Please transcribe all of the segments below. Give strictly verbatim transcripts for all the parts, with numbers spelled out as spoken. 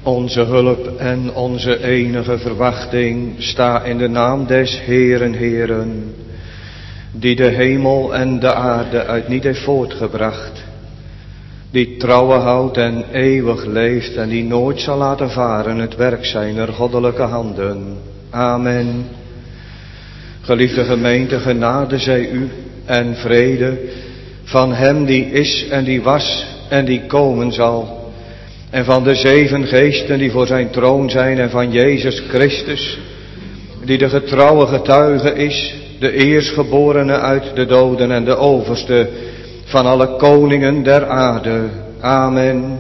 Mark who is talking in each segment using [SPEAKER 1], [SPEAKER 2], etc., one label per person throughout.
[SPEAKER 1] Onze hulp en onze enige verwachting sta in de naam des Heeren, Heeren, die de hemel en de aarde uit niet heeft voortgebracht, die trouwe houdt en eeuwig leeft en die nooit zal laten varen het werk zijner goddelijke handen. Amen. Geliefde gemeente, genade zij u en vrede van hem die is en die was en die komen zal. En van de zeven geesten die voor zijn troon zijn en van Jezus Christus, die de getrouwe getuige is, de eerstgeborene uit de doden en de overste van alle koningen der aarde. Amen.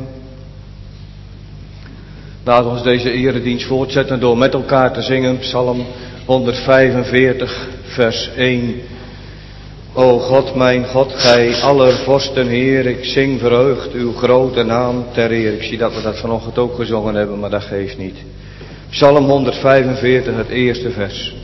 [SPEAKER 1] Laat ons deze eredienst voortzetten door met elkaar te zingen Psalm honderdvijfenveertig vers één. O God, mijn God, gij aller vorsten Heer, ik zing verheugd uw grote naam ter eer. Ik zie dat we dat vanochtend ook gezongen hebben, maar dat geeft niet. Psalm honderdvijfenveertig, het eerste vers.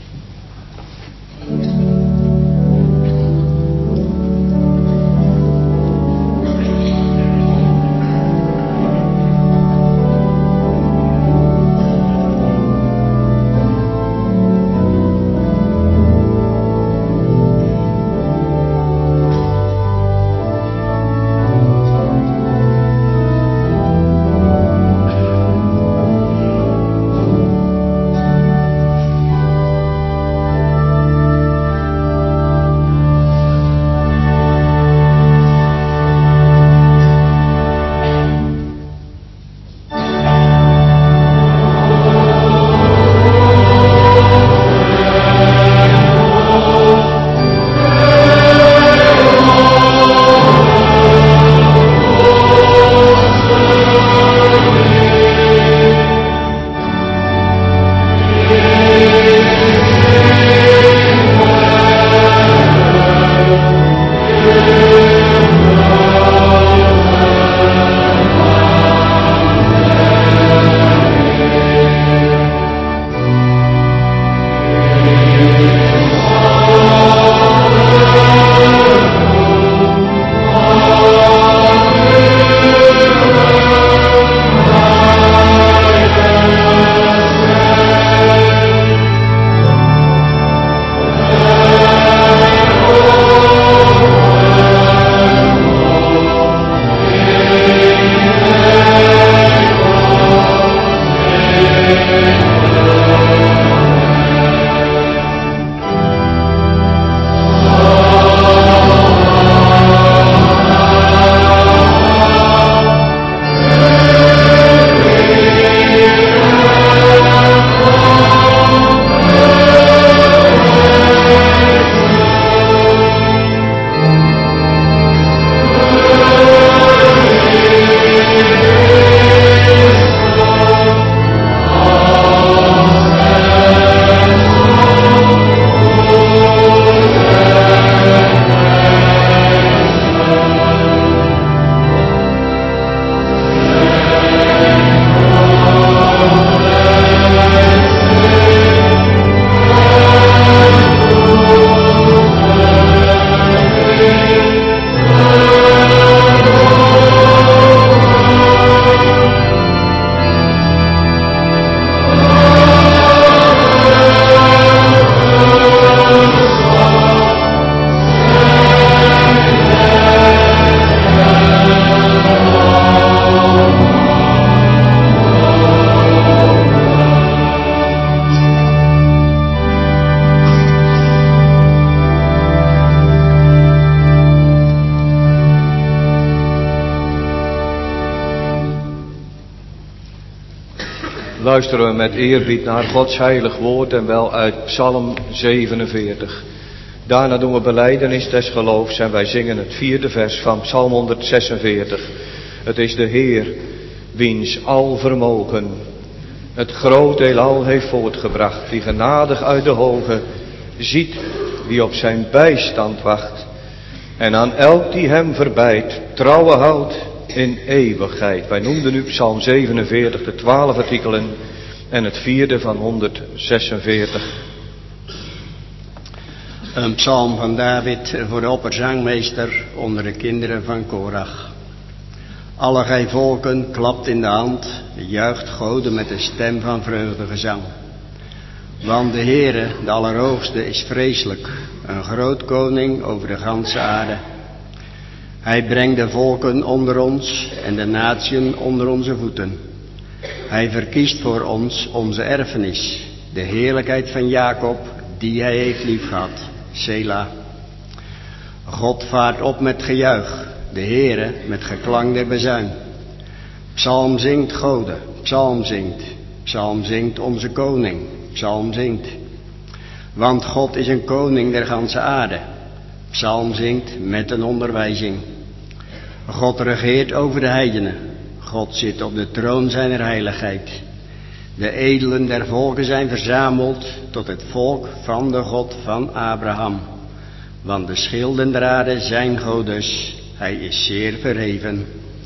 [SPEAKER 1] Luisteren we met eerbied naar Gods heilig woord en wel uit Psalm zevenenveertig. Daarna doen we belijdenis des geloofs en wij zingen het vierde vers van Psalm honderdzesenveertig. Het is de Heer, wiens al vermogen het groot heelal heeft voortgebracht, die genadig uit de hoge ziet wie op zijn bijstand wacht. En aan elk die hem verbijt, trouwe houdt in eeuwigheid. Wij noemden nu Psalm zevenenveertig, de twaalf artikelen en het vierde van honderdzesenveertig.
[SPEAKER 2] Een psalm van David voor de opperzangmeester onder de kinderen van Korach. Alle gij volken, klapt in de hand, juicht Gode met de stem van vreugdegezang. Want de Heere, de Allerhoogste, is vreselijk, een groot koning over de ganse aarde. Hij brengt de volken onder ons en de natieën onder onze voeten. Hij verkiest voor ons onze erfenis, de heerlijkheid van Jacob, die hij heeft liefgehad. Sela. God vaart op met gejuich, de Heere met geklang der bezuin. Psalm zingt Gode, psalm zingt, psalm zingt onze koning, psalm zingt. Want God is een koning der ganse aarde, psalm zingt met een onderwijzing. God regeert over de heidenen, God zit op de troon zijner heiligheid. De edelen der volken zijn verzameld tot het volk van de God van Abraham. Want de schilden der aarde zijn Godes, hij is zeer verheven.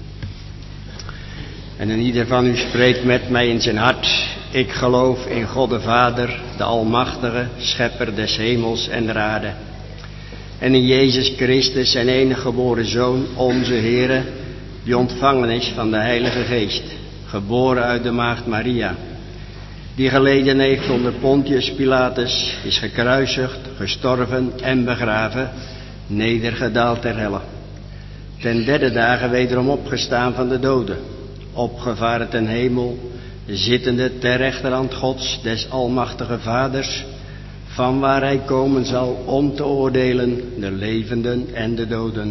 [SPEAKER 2] En in ieder van u spreekt met mij in zijn hart. Ik geloof in God de Vader, de Almachtige, Schepper des hemels en der aarde. En in Jezus Christus, zijn enige geboren Zoon, onze Heere, die ontvangen is van de Heilige Geest, geboren uit de maagd Maria, die geleden heeft onder Pontius Pilatus, is gekruisigd, gestorven en begraven, nedergedaald ter helle. Ten derde dagen wederom opgestaan van de doden, opgevaren ten hemel, zittende ter rechterhand Gods, des Almachtige Vaders, van waar hij komen zal om te oordelen de levenden en de doden.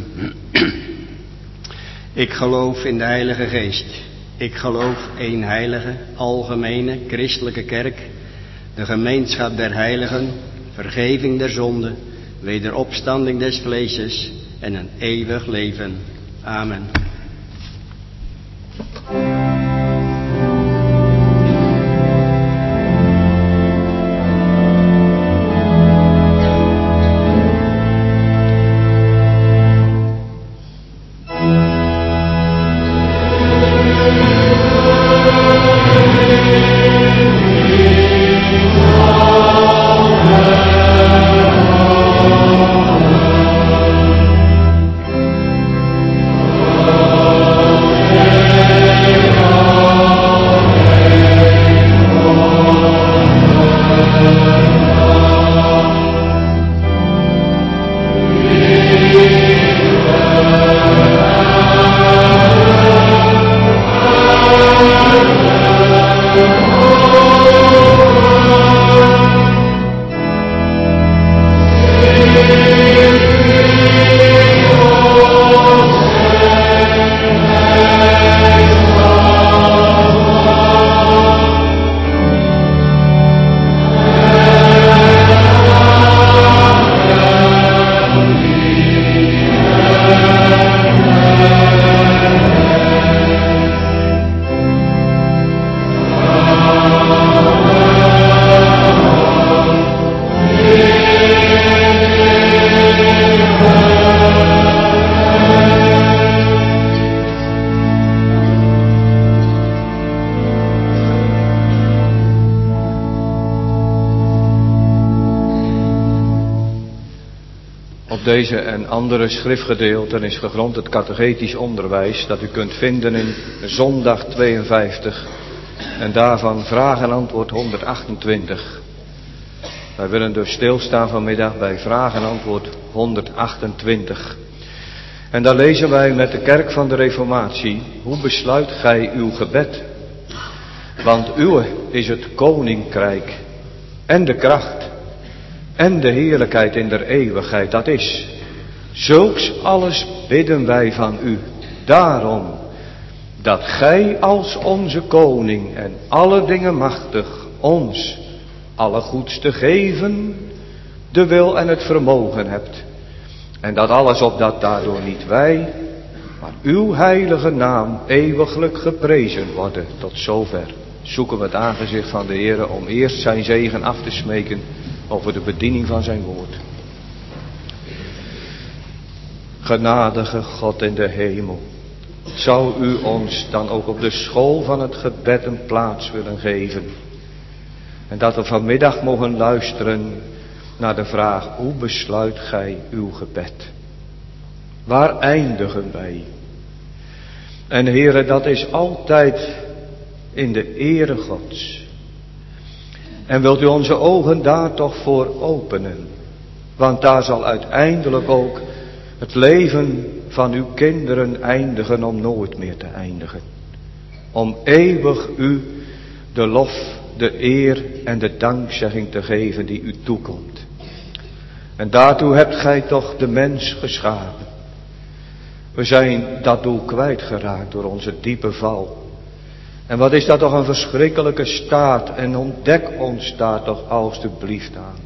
[SPEAKER 2] Ik geloof in de Heilige Geest. Ik geloof één heilige, algemene, christelijke kerk, de gemeenschap der heiligen, vergeving der zonden, wederopstanding des vleeses en een eeuwig leven. Amen.
[SPEAKER 1] Deze en andere schriftgedeelten is gegrond het catechetisch onderwijs dat u kunt vinden in zondag tweeënvijftig en daarvan vraag en antwoord honderdachtentwintig. Wij willen dus stilstaan vanmiddag bij vraag en antwoord honderdachtentwintig. En daar lezen wij met de kerk van de Reformatie: hoe besluit gij uw gebed? Want uwe is het koninkrijk en de kracht en de heerlijkheid in der eeuwigheid. Dat is, zulks alles bidden wij van u. Daarom, dat gij als onze koning en alle dingen machtig ons alle goeds te geven, de wil en het vermogen hebt. En dat alles opdat daardoor niet wij, maar uw heilige naam eeuwiglijk geprezen worden. Tot zover zoeken we het aangezicht van de Heere om eerst zijn zegen af te smeken over de bediening van zijn woord. Genadige God in de hemel, zou u ons dan ook op de school van het gebed een plaats willen geven. En dat we vanmiddag mogen luisteren naar de vraag: hoe besluit gij uw gebed? Waar eindigen wij? En Heere, dat is altijd in de ere Gods. En wilt u onze ogen daar toch voor openen? Want daar zal uiteindelijk ook het leven van uw kinderen eindigen om nooit meer te eindigen. Om eeuwig u de lof, de eer en de dankzegging te geven die u toekomt. En daartoe hebt gij toch de mens geschapen. We zijn dat doel kwijtgeraakt door onze diepe val. En wat is dat toch een verschrikkelijke staat, en ontdek ons daar toch alstublieft aan.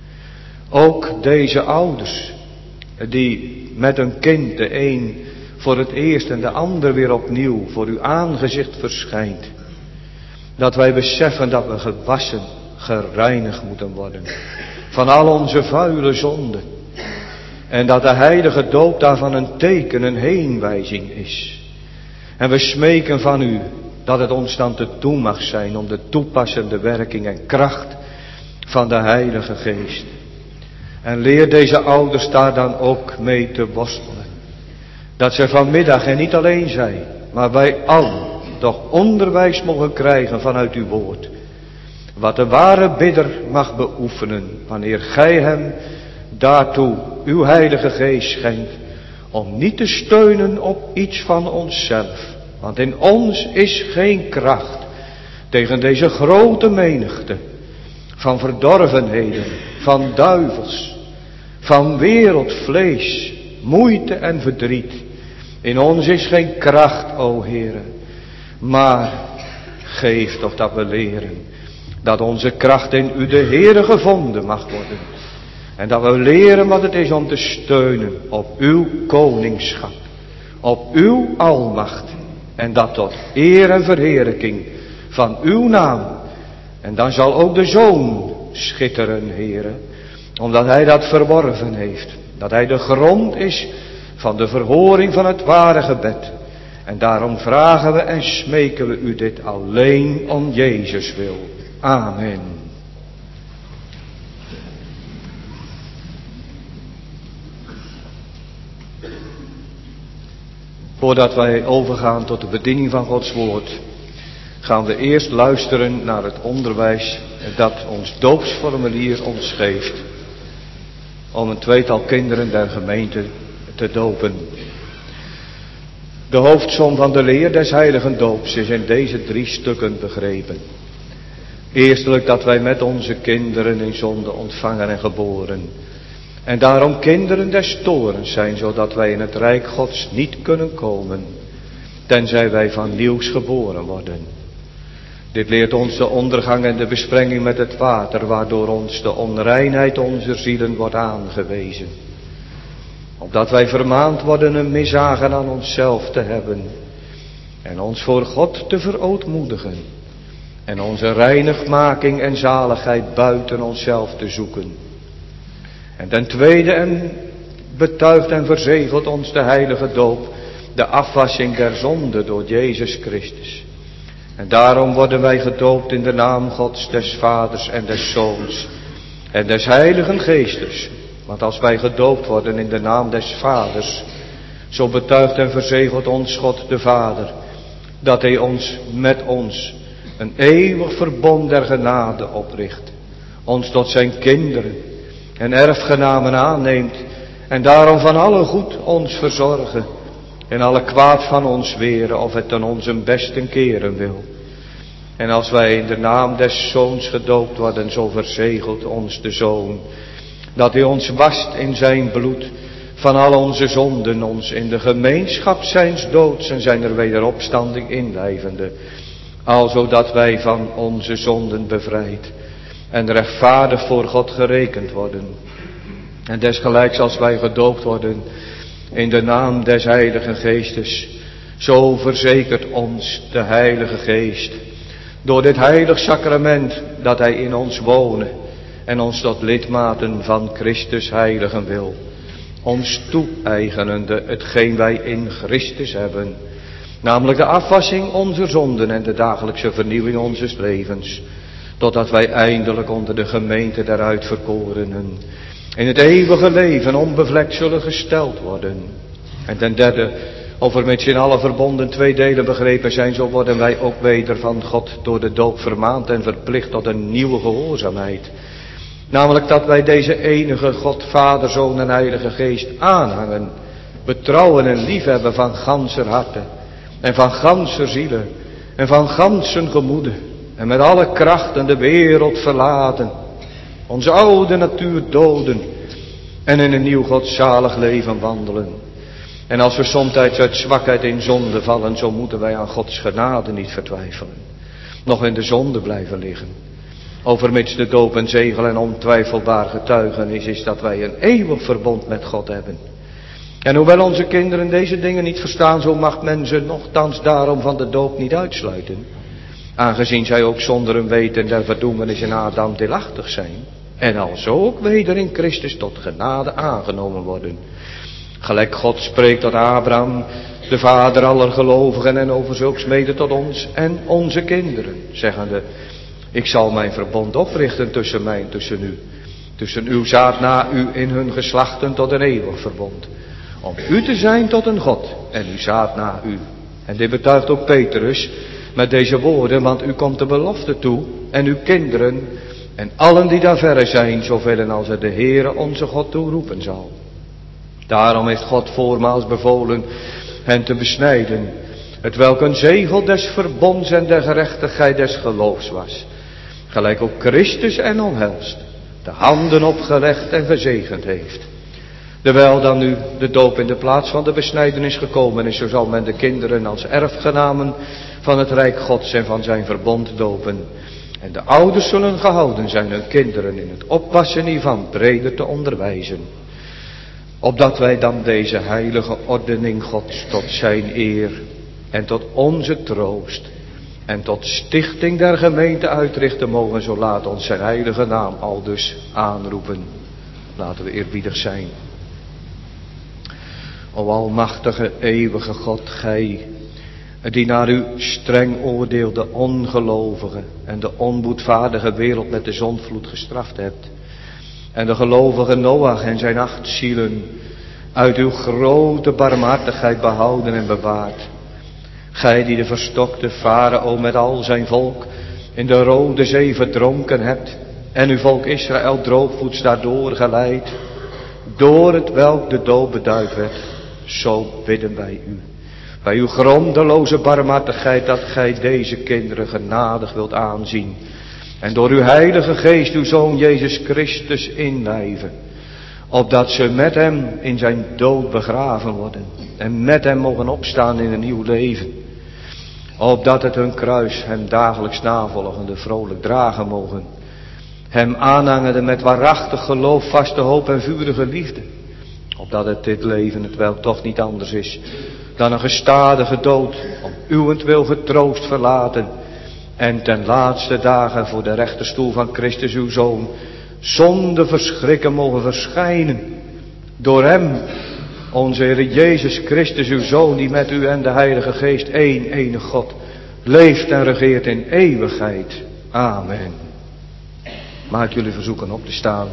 [SPEAKER 1] Ook deze ouders, die met een kind, de een voor het eerst en de ander weer opnieuw voor uw aangezicht verschijnt. Dat wij beseffen dat we gewassen, gereinigd moeten worden van al onze vuile zonden. En dat de heilige doop daarvan een teken, een heenwijzing is. En we smeken van u dat het ons dan te doen mag zijn om de toepassende werking en kracht van de Heilige Geest. En leer deze ouders daar dan ook mee te worstelen. Dat ze vanmiddag, en niet alleen zij, maar wij allen toch onderwijs mogen krijgen vanuit uw woord. Wat de ware bidder mag beoefenen wanneer gij hem daartoe uw Heilige Geest schenkt. Om niet te steunen op iets van onszelf. Want in ons is geen kracht tegen deze grote menigte van verdorvenheden, van duivels, van wereldvlees, moeite en verdriet. In ons is geen kracht, o Heere, maar geef toch dat we leren dat onze kracht in u de Heere gevonden mag worden. En dat we leren wat het is om te steunen op uw koningschap, op uw almacht. En dat tot eer en verheerlijking van uw naam. En dan zal ook de Zoon schitteren, Heere, omdat hij dat verworven heeft. Dat hij de grond is van de verhoring van het ware gebed. En daarom vragen we en smeken we u dit alleen om Jezus wil. Amen. Voordat wij overgaan tot de bediening van Gods woord, gaan we eerst luisteren naar het onderwijs dat ons doopsformulier ons geeft. Om een tweetal kinderen der gemeente te dopen. De hoofdsom van de leer des heiligen doops is in deze drie stukken begrepen. Eerstelijk dat wij met onze kinderen in zonde ontvangen en geboren. En daarom kinderen des torens zijn, zodat wij in het rijk Gods niet kunnen komen, tenzij wij van nieuws geboren worden. Dit leert ons de ondergang en de besprenging met het water, waardoor ons de onreinheid onze zielen wordt aangewezen. Opdat wij vermaand worden een miszagen aan onszelf te hebben, en ons voor God te verootmoedigen, en onze reinigmaking en zaligheid buiten onszelf te zoeken. En ten tweede en betuigt en verzegelt ons de heilige doop de afwassing der zonde door Jezus Christus. En daarom worden wij gedoopt in de naam Gods, des Vaders en des Zoons en des Heiligen Geestes. Want als wij gedoopt worden in de naam des Vaders, zo betuigt en verzegelt ons God de Vader, dat hij ons met ons een eeuwig verbond der genade opricht, ons tot zijn kinderen en erfgenamen aanneemt, en daarom van alle goed ons verzorgen, en alle kwaad van ons weren, of het ten onze besten keren wil. En als wij in de naam des Zoons gedoopt worden, zo verzegelt ons de Zoon, dat hij ons wast in zijn bloed van al onze zonden, ons in de gemeenschap zijns doods en zijn wederopstanding inlijvende, alzodat wij van onze zonden bevrijd en rechtvaardig voor God gerekend worden. En desgelijks als wij gedoopt worden in de naam des Heiligen Geestes, zo verzekert ons de Heilige Geest door dit heilig sacrament dat hij in ons wonen en ons tot lidmaten van Christus heiligen wil, ons toe-eigenende hetgeen wij in Christus hebben, namelijk de afwassing onze zonden en de dagelijkse vernieuwing onzes levens, totdat wij eindelijk onder de gemeente der uitverkorenen in het eeuwige leven onbevlekt zullen gesteld worden. En ten derde, Overmits in alle verbonden twee delen begrepen zijn, zo worden wij ook weder van God door de doop vermaand en verplicht tot een nieuwe gehoorzaamheid. Namelijk dat wij deze enige God, Vader, Zoon en Heilige Geest aanhangen, betrouwen en liefhebben van ganser harte en van ganser zielen en van gansen gemoede en met alle krachten de wereld verlaten, onze oude natuur doden en in een nieuw godzalig leven wandelen. En als we somtijds uit zwakheid in zonde vallen, zo moeten wij aan Gods genade niet vertwijfelen, nog in de zonde blijven liggen. Overmits de doop en zegel en ontwijfelbaar getuigenis is dat wij een eeuwig verbond met God hebben. En hoewel onze kinderen deze dingen niet verstaan, zo mag men ze nochtans daarom van de doop niet uitsluiten. Aangezien zij ook zonder een weten der verdoemenis in Adam deelachtig zijn. En alzo ook weder in Christus tot genade aangenomen worden. Gelijk God spreekt tot Abraham, de vader aller gelovigen, en over zulks mede tot ons en onze kinderen, zeggende: ik zal mijn verbond oprichten tussen mij en tussen u, tussen uw zaad na u in hun geslachten tot een eeuwig verbond, om u te zijn tot een God en uw zaad na u. En dit betuigt ook Petrus met deze woorden, want u komt de belofte toe en uw kinderen en allen die daar verre zijn, zoveel als er de Heere onze God toe roepen zal. Daarom heeft God voormaals bevolen hen te besnijden, hetwelk een zegel des verbonds en der gerechtigheid des geloofs was. Gelijk ook Christus en omhelst, de handen opgelegd en gezegend heeft. Terwijl dan nu de doop in de plaats van de besnijdenis gekomen is, zo zal men de kinderen als erfgenamen van het Rijk Gods en van zijn verbond dopen. En de ouders zullen gehouden zijn hun kinderen in het oppassen hiervan breder te onderwijzen. Opdat wij dan deze heilige ordening Gods tot zijn eer en tot onze troost en tot stichting der gemeente uitrichten mogen, zo laat ons zijn heilige naam aldus aanroepen. Laten we eerbiedig zijn. O almachtige, eeuwige God, gij, die naar uw streng oordeel de ongelovige en de onboedvaardige wereld met de zondvloed gestraft hebt, en de gelovige Noach en zijn acht zielen uit uw grote barmhartigheid behouden en bewaard. Gij die de verstokte Farao met al zijn volk in de Rode Zee verdronken hebt en uw volk Israël droogvoets daardoor geleid, door het welk de dood beduid werd, zo bidden wij u, bij uw grondeloze barmhartigheid, dat gij deze kinderen genadig wilt aanzien en door uw heilige geest uw Zoon Jezus Christus inlijven, opdat ze met hem in zijn dood begraven worden en met hem mogen opstaan in een nieuw leven, opdat het hun kruis hem dagelijks navolgende vrolijk dragen mogen, hem aanhangende met waarachtig geloof, vaste hoop en vurige liefde, opdat het dit leven, het welk toch niet anders is dan een gestadige dood, om uwentwil getroost verlaten en ten laatste dagen voor de rechterstoel van Christus uw Zoon zonder verschrikken mogen verschijnen. Door hem, onze Heer Jezus Christus uw Zoon, die met u en de Heilige Geest één enige God leeft en regeert in eeuwigheid. Amen. Maak jullie verzoeken op te staan.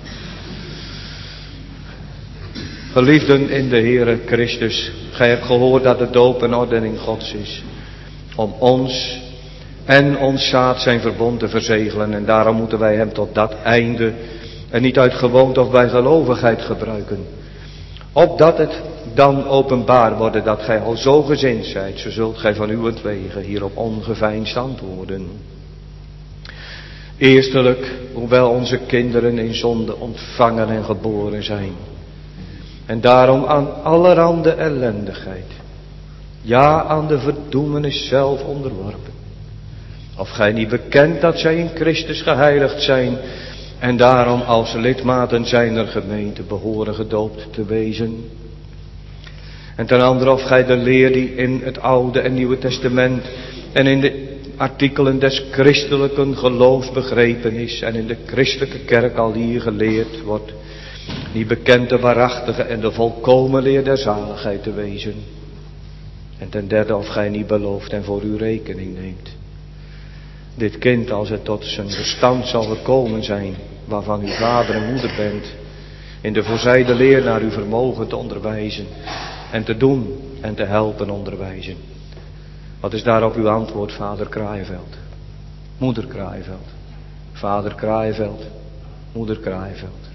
[SPEAKER 1] Geliefden in de Heere Christus, gij hebt gehoord dat de doop een ordening Gods is, om ons en ons zaad zijn verbond te verzegelen, en daarom moeten wij hem tot dat einde en niet uit gewoonte of bij gelovigheid gebruiken. Opdat het dan openbaar worden dat gij al zo gezind zijt, zo zult gij van uwentwege hierop ongeveinsd antwoorden. Eerstelijk, hoewel onze kinderen in zonde ontvangen en geboren zijn, en daarom aan allerhande ellendigheid, ja aan de verdoemenis zelf onderworpen. Of gij niet bekent dat zij in Christus geheiligd zijn en daarom als lidmaten zijner gemeente behoren gedoopt te wezen. En ten andere of gij de leer die in het Oude en Nieuwe Testament en in de artikelen des christelijke geloofs begrepen is en in de christelijke kerk al hier geleerd wordt, niet bekend de waarachtige en de volkomen leer der zaligheid te wezen. En ten derde of gij niet belooft en voor uw rekening neemt. Dit kind, als het tot zijn verstand zal gekomen zijn, waarvan u vader en moeder bent, in de voorzijde leer naar uw vermogen te onderwijzen en te doen en te helpen onderwijzen. Wat is daarop uw antwoord, vader Kraaienveld? Moeder Kraaienveld. Vader Kraaienveld. Moeder Kraaienveld.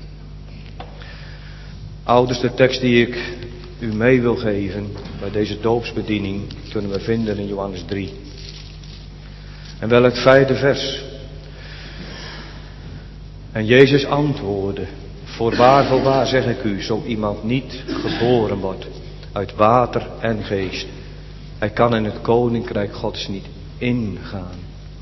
[SPEAKER 1] Ouders, de tekst die ik u mee wil geven bij deze doopsbediening kunnen we vinden in Johannes drie. En wel het vijfde vers. En Jezus antwoordde: voorwaar, voorwaar zeg ik u, zo iemand niet geboren wordt uit water en geest, hij kan in het koninkrijk Gods niet ingaan.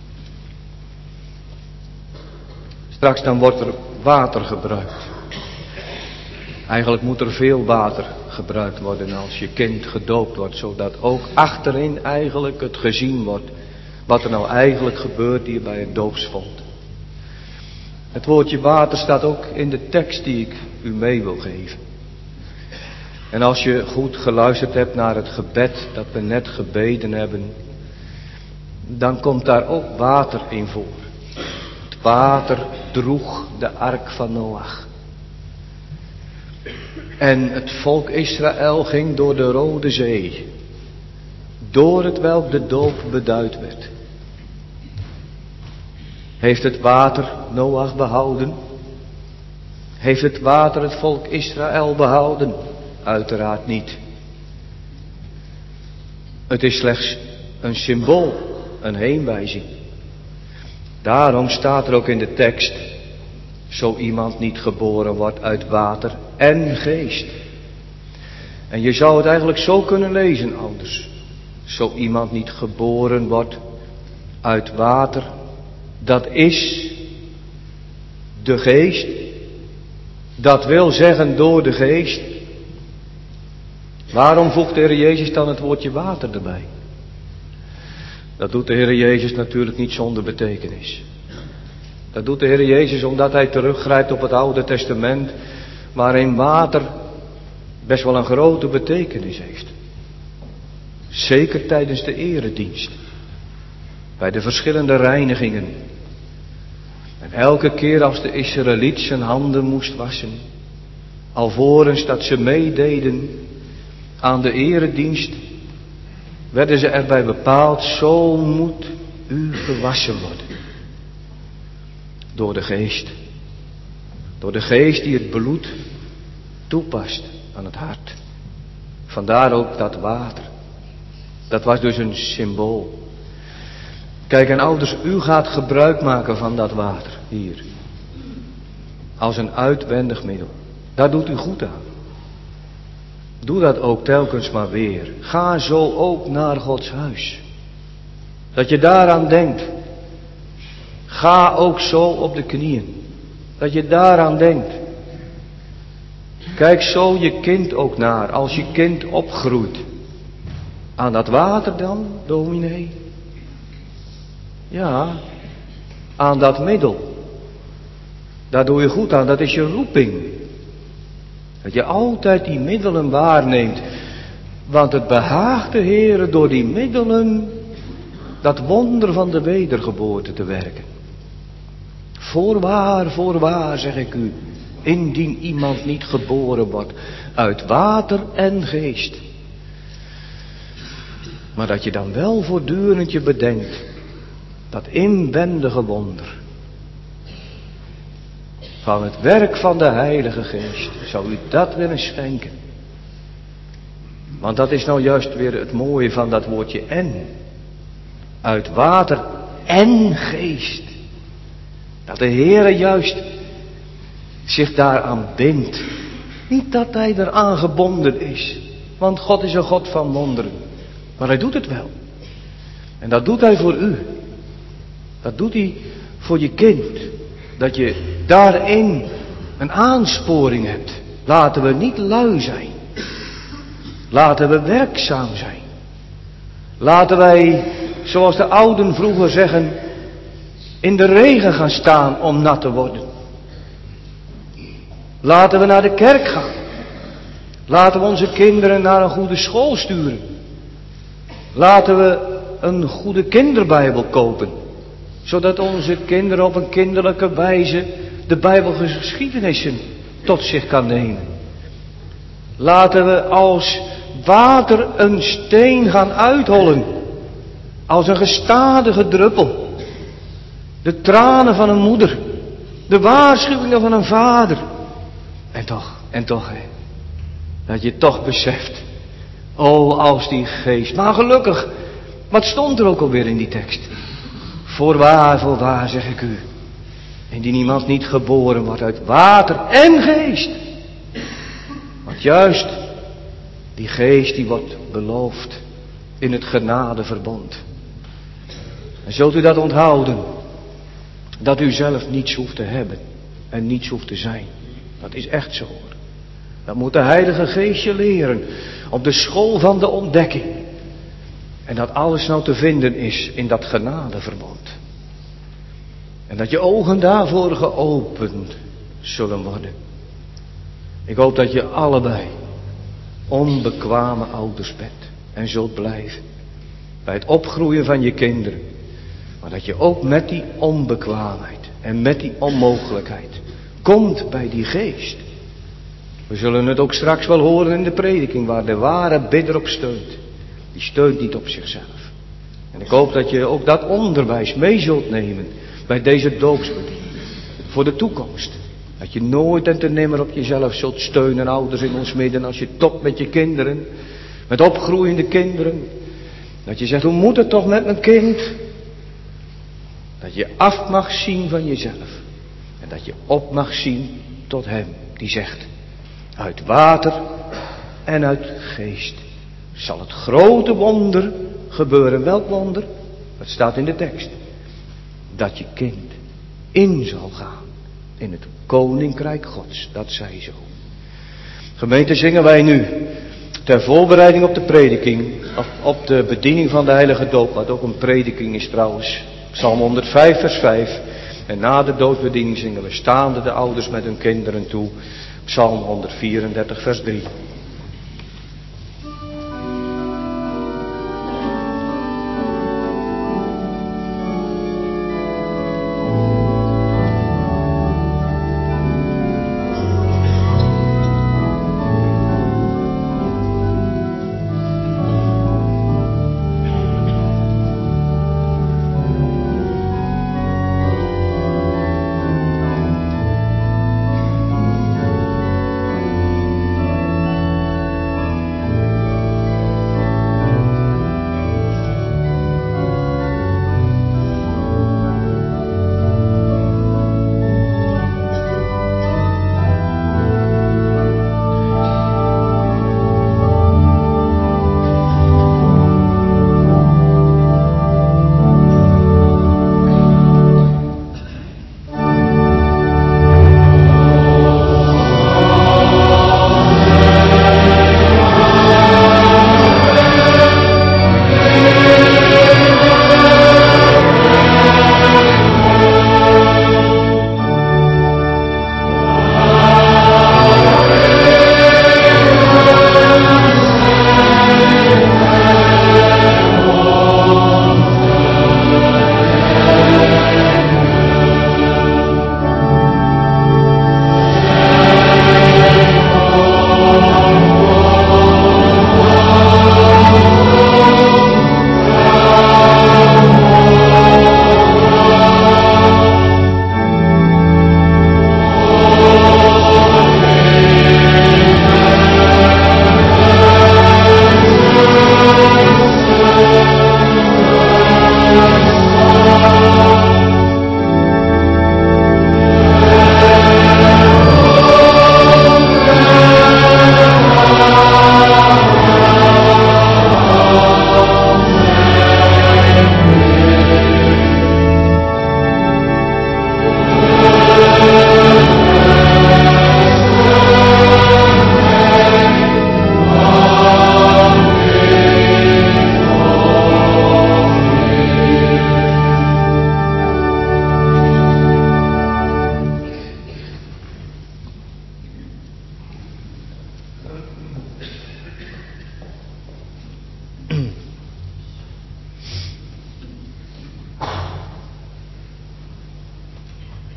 [SPEAKER 1] Straks dan wordt er water gebruikt. Eigenlijk moet er veel water gebruikt worden als je kind gedoopt wordt, zodat ook achterin eigenlijk het gezien wordt wat er nou eigenlijk gebeurt hier bij het doopsvond. Het woordje water staat ook in de tekst die ik u mee wil geven. En als je goed geluisterd hebt naar het gebed dat we net gebeden hebben, dan komt daar ook water in voor. Het water droeg de ark van Noach. En het volk Israël ging door de Rode Zee, door het welk de doop beduid werd. Heeft het water Noach behouden? Heeft het water het volk Israël behouden? Uiteraard niet. Het is slechts een symbool, een heenwijzing. Daarom staat er ook in de tekst: zo iemand niet geboren wordt uit water en geest. En je zou het eigenlijk zo kunnen lezen, ouders. Zo iemand niet geboren wordt uit water, dat is de geest. Dat wil zeggen door de geest. Waarom voegt de Heer Jezus dan het woordje water erbij? Dat doet de Heer Jezus natuurlijk niet zonder betekenis. Dat doet de Heer Jezus omdat hij teruggrijpt op het Oude Testament, waarin water best wel een grote betekenis heeft. Zeker tijdens de eredienst. Bij de verschillende reinigingen. En elke keer als de Israëliet zijn handen moest wassen, alvorens dat ze meededen aan de eredienst, werden ze erbij bepaald: zo moet u gewassen worden. Door de geest. Door de geest die het bloed toepast aan het hart. Vandaar ook dat water. Dat was dus een symbool. Kijk, en ouders, u gaat gebruik maken van dat water hier. Als een uitwendig middel. Daar doet u goed aan. Doe dat ook telkens maar weer. Ga zo ook naar Gods huis. Dat je daaraan denkt. Ga ook zo op de knieën. Dat je daaraan denkt. Kijk zo je kind ook naar, als je kind opgroeit. Aan dat water dan, dominee? Ja, aan dat middel. Daar doe je goed aan, dat is je roeping. Dat je altijd die middelen waarneemt. Want het behaagt de Heere door die middelen dat wonder van de wedergeboorte te werken. Voorwaar, voorwaar zeg ik u, indien iemand niet geboren wordt uit water en geest. Maar dat je dan wel voortdurend je bedenkt, dat inwendige wonder van het werk van de Heilige Geest, zou u dat willen schenken? Want dat is nou juist weer het mooie van dat woordje en. Uit water en geest. Dat de Heere juist zich daaraan bindt. Niet dat hij eraan gebonden is. Want God is een God van wonderen. Maar hij doet het wel. En dat doet hij voor u. Dat doet hij voor je kind. Dat je daarin een aansporing hebt. Laten we niet lui zijn. Laten we werkzaam zijn. Laten wij, zoals de ouden vroeger zeggen, in de regen gaan staan om nat te worden. Laten we naar de kerk gaan. Laten we onze kinderen naar een goede school sturen. Laten we een goede kinderbijbel kopen. Zodat onze kinderen op een kinderlijke wijze de bijbelgeschiedenissen tot zich kan nemen. Laten we als water een steen gaan uithollen. Als een gestadige druppel. De tranen van een moeder. De waarschuwingen van een vader. En toch, en toch, hè. Dat je toch beseft. Oh, als die geest. Maar gelukkig, wat stond er ook alweer in die tekst? Voorwaar, voorwaar, zeg ik u. Indien iemand niet geboren wordt uit water en geest. Want juist die geest die wordt beloofd in het genadeverbond. En zult u dat onthouden. Dat u zelf niets hoeft te hebben en niets hoeft te zijn. Dat is echt zo hoor. Dat moet de Heilige Geest je leren op de school van de ontdekking. En dat alles nou te vinden is in dat genadeverbond. En dat je ogen daarvoor geopend zullen worden. Ik hoop dat je allebei onbekwame ouders bent en zult blijven. Bij het opgroeien van je kinderen. Maar dat je ook met die onbekwaamheid en met die onmogelijkheid komt bij die geest. We zullen het ook straks wel horen in de prediking waar de ware bidder op steunt. Die steunt niet op zichzelf. En ik hoop dat je ook dat onderwijs mee zult nemen bij deze doopsbediening. Voor de toekomst. Dat je nooit en te nimmer op jezelf zult steunen, ouders in ons midden, als je topt met je kinderen. Met opgroeiende kinderen. Dat je zegt, hoe moet het toch met mijn kind? Dat je af mag zien van jezelf. En dat je op mag zien tot hem die zegt. Uit water en uit geest zal het grote wonder gebeuren. Welk wonder? Dat staat in de tekst. Dat je kind in zal gaan in het koninkrijk Gods. Dat zij zo. Gemeente, zingen wij nu ter voorbereiding op de prediking, op, op de bediening van de heilige doop, wat ook een prediking is trouwens. Psalm honderdvijf vers vijf. En na de doopsbediening zingen we staande de ouders met hun kinderen toe. Psalm honderdvierendertig vers drie.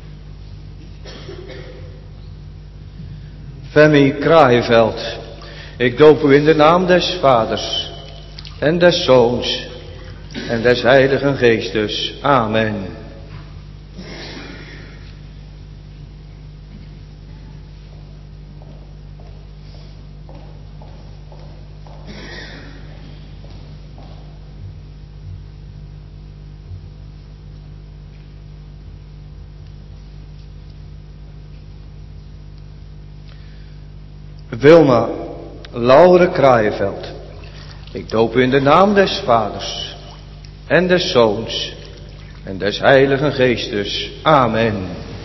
[SPEAKER 1] Femi Kraaienveld, Ik doop u in de naam des Vaders en des Zoons en des Heiligen Geestes. Amen. Wilma Laure Kraaienveld. Ik doop u in de naam des Vaders en des Zoons en des Heiligen Geestes. Amen.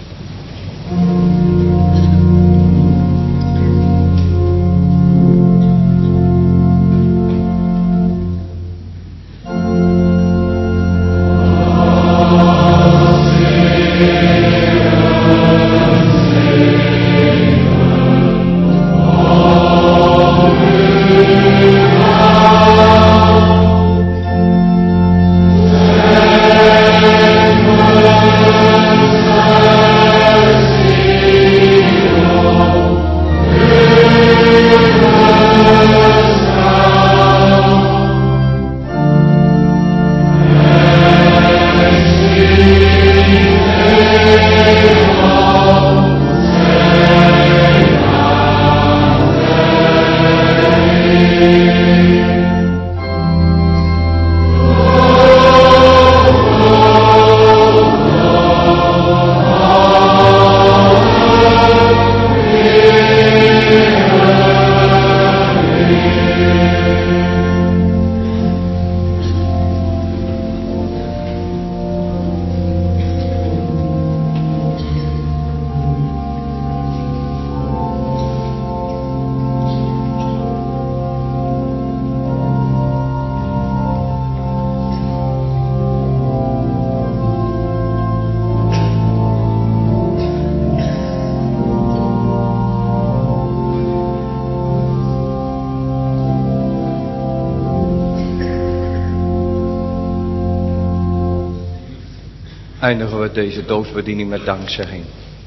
[SPEAKER 1] Eindigen we deze doopsbediening met dankzegging.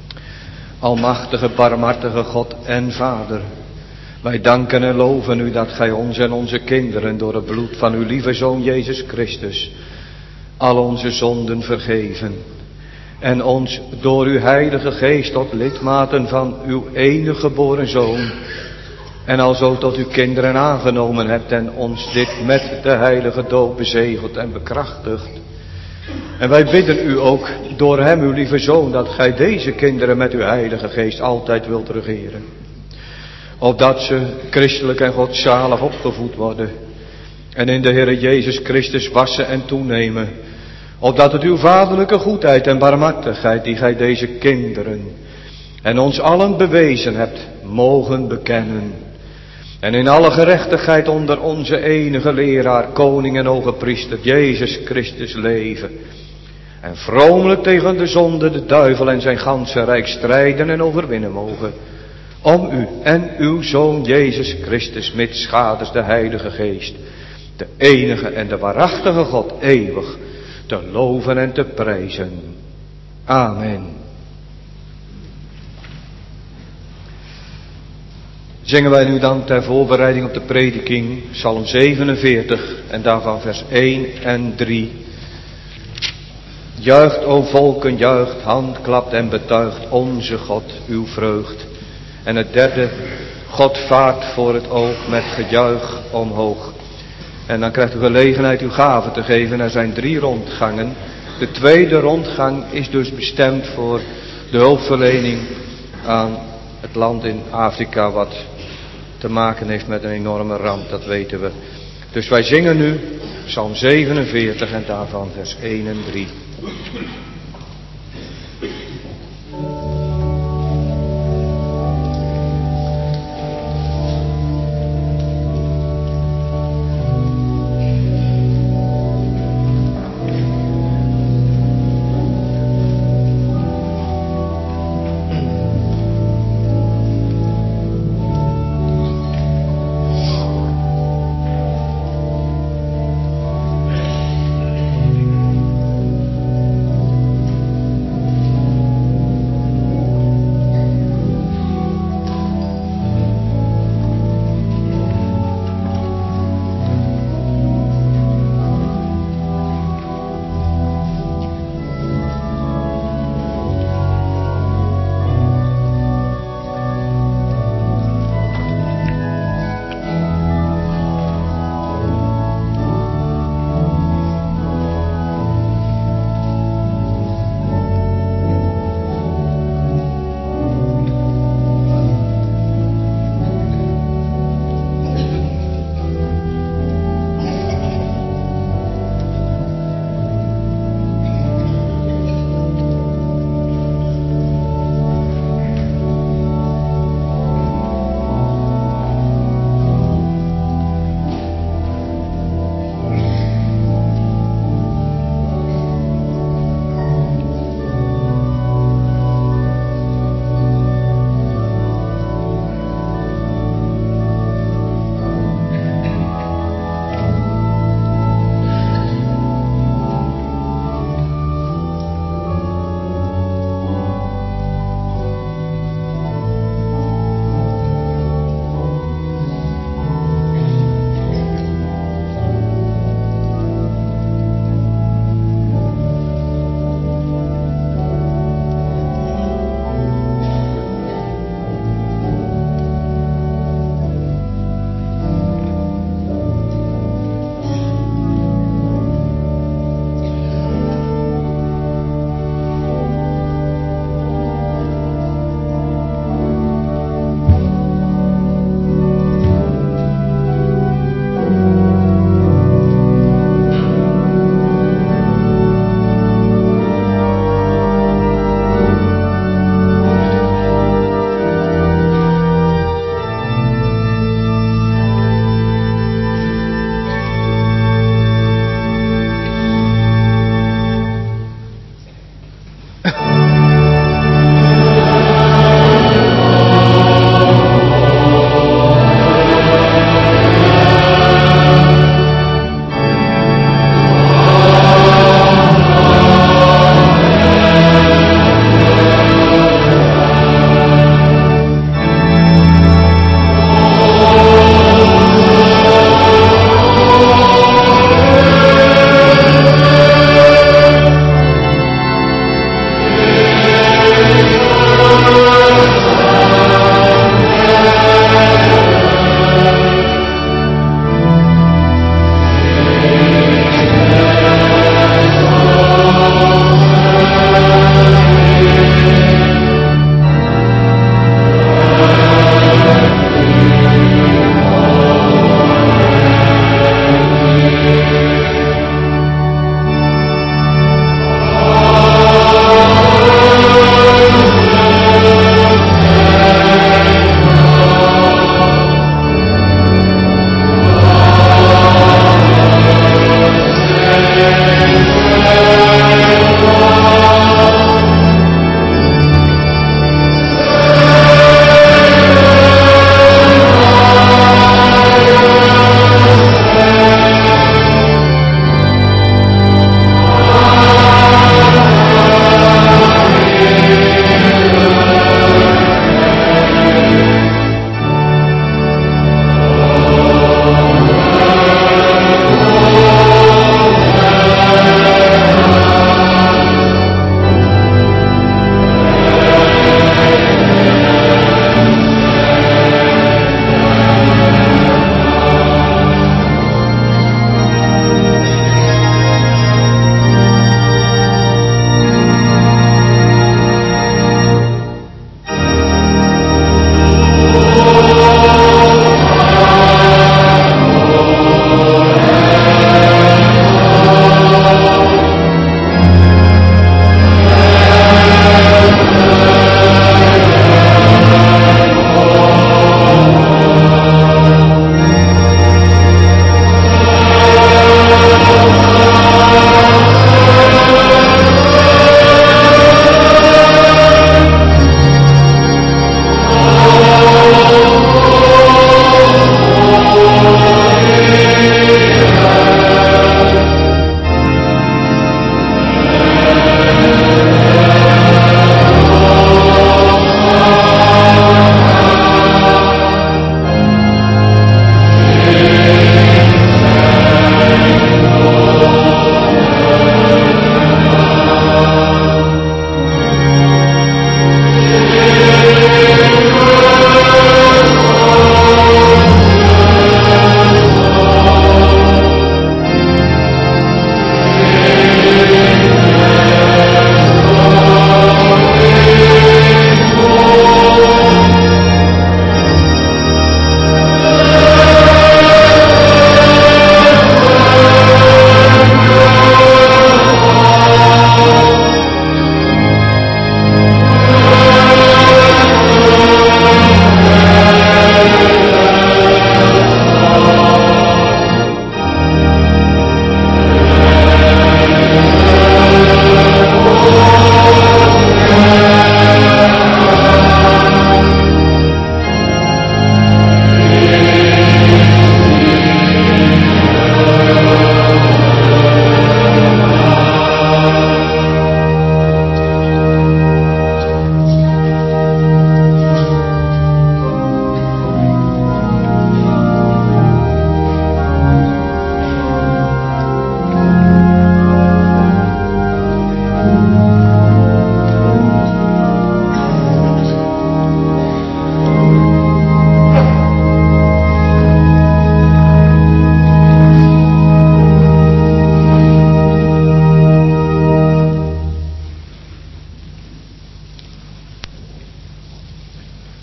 [SPEAKER 1] Almachtige, barmhartige God en Vader, wij danken en loven u dat gij ons en onze kinderen door het bloed van uw lieve Zoon Jezus Christus al onze zonden vergeven en ons door uw Heilige Geest tot lidmaten van uw enige geboren Zoon en alzo tot uw kinderen aangenomen hebt en ons dit met de heilige doop bezegeld en bekrachtigd. En wij bidden u ook door hem, uw lieve Zoon, dat gij deze kinderen met uw Heilige Geest altijd wilt regeren. Opdat ze christelijk en godzalig opgevoed worden. En in de Heere Jezus Christus wassen en toenemen. Opdat het uw vaderlijke goedheid en barmhartigheid die gij deze kinderen en ons allen bewezen hebt, mogen bekennen. En in alle gerechtigheid onder onze enige leraar, koning en hoge priester, Jezus Christus leven. En vromelijk tegen de zonde, de duivel en zijn ganse rijk strijden en overwinnen mogen. Om u en uw Zoon Jezus Christus, mitschades de Heilige Geest, de enige en de waarachtige God, eeuwig te loven en te prijzen. Amen. Zingen wij nu dan ter voorbereiding op de prediking Psalm zevenenveertig en daarvan vers één en drie. Juicht, o volken, juicht, handklapt en betuigt onze God uw vreugd. En het derde, God vaart voor het oog met gejuich omhoog. En dan krijgt u gelegenheid uw gaven te geven. Er zijn drie rondgangen. De tweede rondgang is dus bestemd voor de hulpverlening aan het land in Afrika wat te maken heeft met een enorme ramp, dat weten we. Dus wij zingen nu Psalm zevenenveertig en daarvan vers één en drie.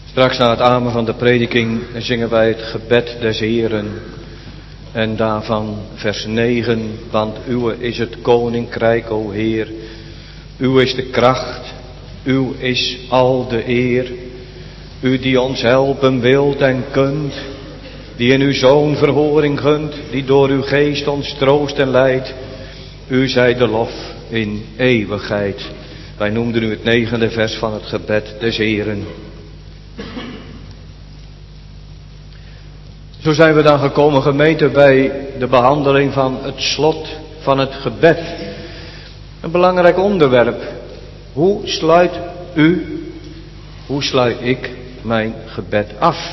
[SPEAKER 1] Straks na het amen van de prediking zingen wij het gebed des Heeren. En daarvan vers negen, want uw is het koninkrijk, o Heer. Uw is de kracht, uw is al de eer. U die ons helpen wilt en kunt, die in uw Zoon verhoring gunt, die door uw geest ons troost en leidt. U zij de lof in eeuwigheid. Wij noemden u het negende vers van het gebed des Heeren. Zo zijn we dan gekomen, gemeente, bij de behandeling van het slot van het gebed. Een belangrijk onderwerp. Hoe sluit u, hoe sluit ik mijn gebed af?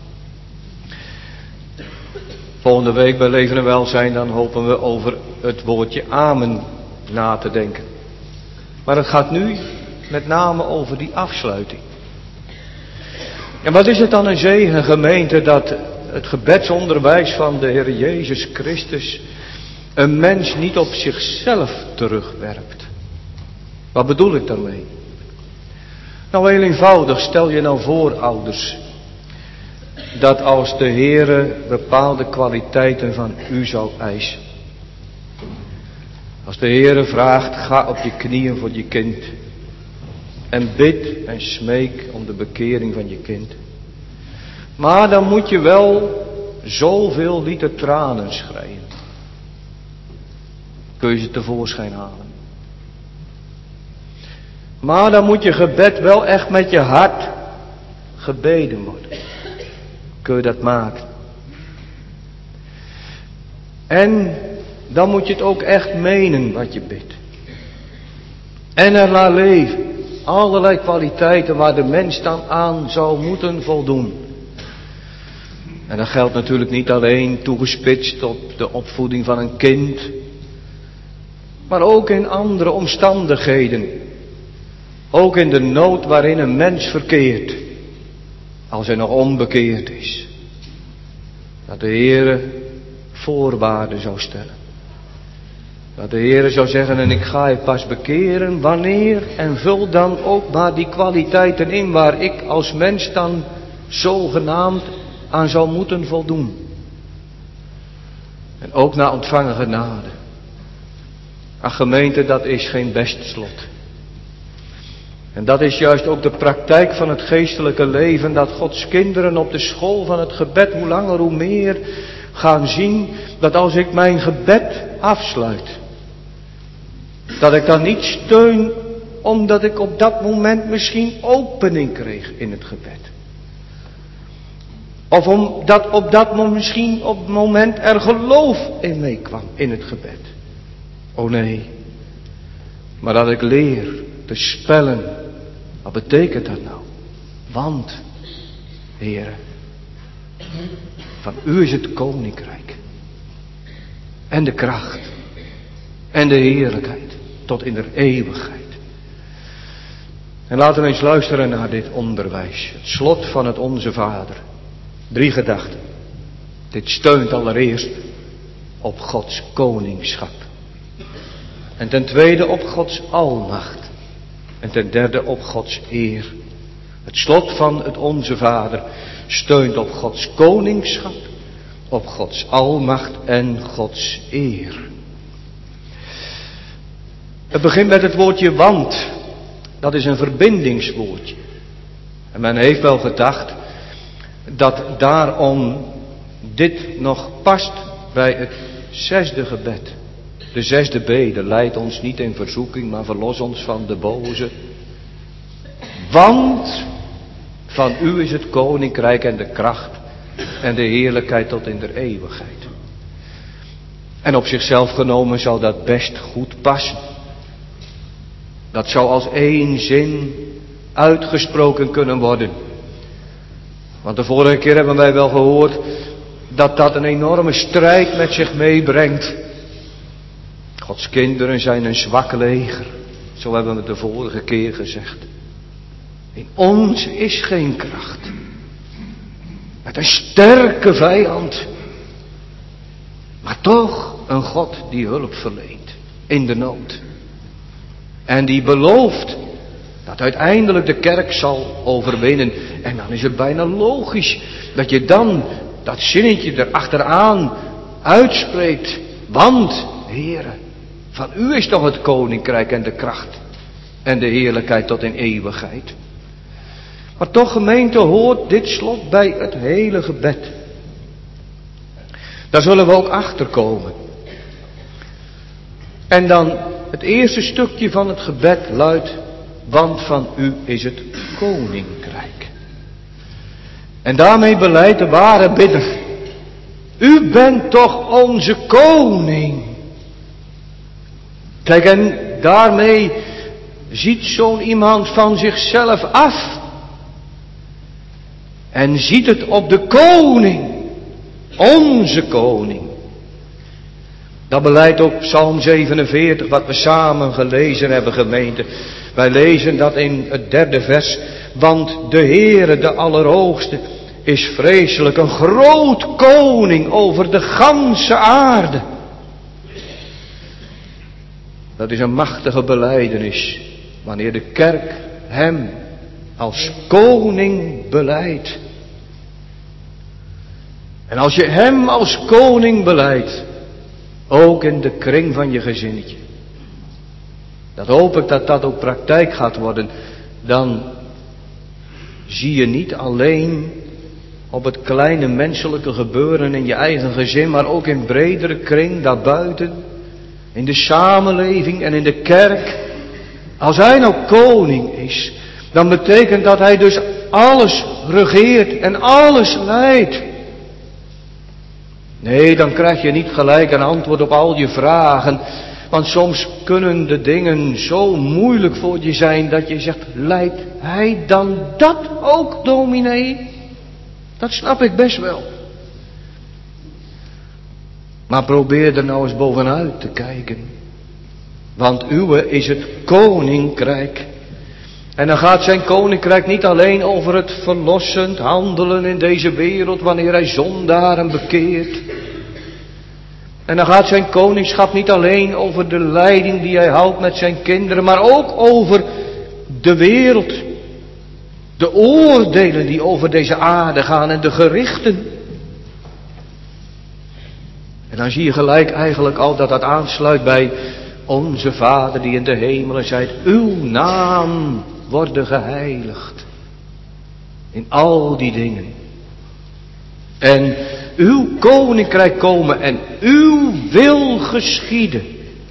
[SPEAKER 1] Volgende week bij Leven en Welzijn, dan hopen we over het woordje amen na te denken. Maar het gaat nu met name over die afsluiting. En wat is het dan een zegen, gemeente, dat het gebedsonderwijs van de Heer Jezus Christus een mens niet op zichzelf terugwerpt. Wat bedoel ik daarmee? Nou, heel eenvoudig, stel je nou voor, ouders, dat als de Heere bepaalde kwaliteiten van u zou eisen. Als de Heere vraagt, ga op je knieën voor je kind. En bid en smeek om de bekering van je kind. Maar dan moet je wel zoveel liter tranen schreien. Kun je ze tevoorschijn halen. Maar dan moet je gebed wel echt met je hart gebeden worden. Kun je dat maken. En dan moet je het ook echt menen wat je bidt. En ernaar leven. Allerlei kwaliteiten waar de mens dan aan zou moeten voldoen. En dat geldt natuurlijk niet alleen toegespitst op de opvoeding van een kind. Maar ook in andere omstandigheden. Ook in de nood waarin een mens verkeert. Als hij nog onbekeerd is. Dat de Heere voorwaarden zou stellen. Dat de Heere zou zeggen, en ik ga je pas bekeren wanneer, en vul dan ook maar die kwaliteiten in waar ik als mens dan zogenaamd aan zou moeten voldoen. En ook na ontvangen genade. Ach, gemeente, dat is geen best slot. En dat is juist ook de praktijk van het geestelijke leven, dat Gods kinderen op de school van het gebed hoe langer hoe meer gaan zien, dat als ik mijn gebed afsluit, dat ik dan niet steun omdat ik op dat moment misschien opening kreeg in het gebed. Of omdat op dat moment misschien op het moment er geloof in meekwam in het gebed. Oh nee. Maar dat ik leer te spellen. Wat betekent dat nou? Want, Heere, van u is het koninkrijk. En de kracht. En de heerlijkheid. Tot in de eeuwigheid. En laten we eens luisteren naar dit onderwijs. Het slot van het Onze Vader. Drie gedachten. Dit steunt allereerst op Gods koningschap. En ten tweede op Gods almacht. En ten derde op Gods eer. Het slot van het Onze Vader steunt op Gods koningschap, op Gods almacht en Gods eer. Het begint met het woordje want. Dat is een verbindingswoordje. En men heeft wel gedacht dat daarom dit nog past bij het zesde gebed. De zesde bede, leid ons niet in verzoeking, maar verlos ons van de boze. Want van u is het koninkrijk en de kracht en de heerlijkheid tot in de eeuwigheid. En op zichzelf genomen zou dat best goed passen. Dat zou als één zin uitgesproken kunnen worden. Want de vorige keer hebben wij wel gehoord dat dat een enorme strijd met zich meebrengt. Gods kinderen zijn een zwak leger. Zo hebben we het de vorige keer gezegd. In ons is geen kracht. Met een sterke vijand. Maar toch een God die hulp verleent. In de nood. En die belooft Dat uiteindelijk de kerk zal overwinnen. En dan is het bijna logisch dat je dan dat zinnetje erachteraan uitspreekt. Want, Heere, van u is toch het koninkrijk en de kracht en de heerlijkheid tot in eeuwigheid. Maar toch, gemeente, hoort dit slot bij het hele gebed. Daar zullen we ook achter komen. En dan het eerste stukje van het gebed luidt: want van u is het koninkrijk. En daarmee beleidt de ware bidder: u bent toch onze koning. Kijk, en daarmee ziet zo'n iemand van zichzelf af. En ziet het op de koning. Onze koning. Dat beleidt ook Psalm zevenenveertig, wat we samen gelezen hebben, gemeente. Wij lezen dat in het derde vers. Want de Heere, de Allerhoogste, is vreselijk een groot koning over de ganse aarde. Dat is een machtige belijdenis, wanneer de kerk hem als koning beleidt. En als je hem als koning beleidt, ook in de kring van je gezinnetje, dat hoop ik dat dat ook praktijk gaat worden, dan zie je niet alleen op het kleine menselijke gebeuren in je eigen gezin, maar ook in bredere kring daarbuiten, in de samenleving en in de kerk. Als hij nou koning is, dan betekent dat hij dus alles regeert en alles leidt. Nee, dan krijg je niet gelijk een antwoord op al je vragen. Want soms kunnen de dingen zo moeilijk voor je zijn dat je zegt: leidt hij dan dat ook, dominee? Dat snap ik best wel. Maar probeer er nou eens bovenuit te kijken. Want uwe is het koninkrijk. En dan gaat zijn koninkrijk niet alleen over het verlossend handelen in deze wereld wanneer hij zondaren bekeert. En dan gaat zijn koningschap niet alleen over de leiding die hij houdt met zijn kinderen, maar ook over de wereld. De oordelen die over deze aarde gaan en de gerichten. En dan zie je gelijk eigenlijk al dat dat aansluit bij onze Vader die in de hemelen zijt. Uw naam worden geheiligd. In al die dingen. En uw koninkrijk komen en uw wil geschieden.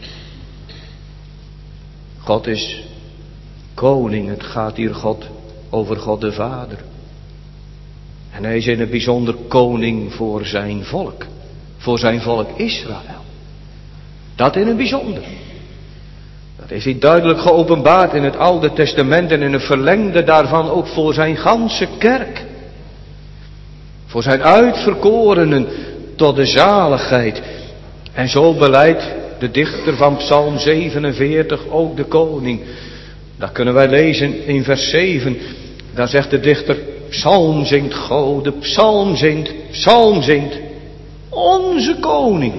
[SPEAKER 1] God is koning. Het gaat hier God over God de Vader. En hij is in het bijzonder koning voor zijn volk. Voor zijn volk Israël. Dat in het bijzonder. Dat is hij duidelijk geopenbaard in het Oude Testament en in het verlengde daarvan ook voor zijn ganse kerk. Voor zijn uitverkorenen tot de zaligheid. En zo beleidt de dichter van Psalm zevenenveertig ook de koning. Dat kunnen wij lezen in vers zeven. Daar zegt de dichter: psalm zingt Gode, psalm zingt, psalm zingt onze koning.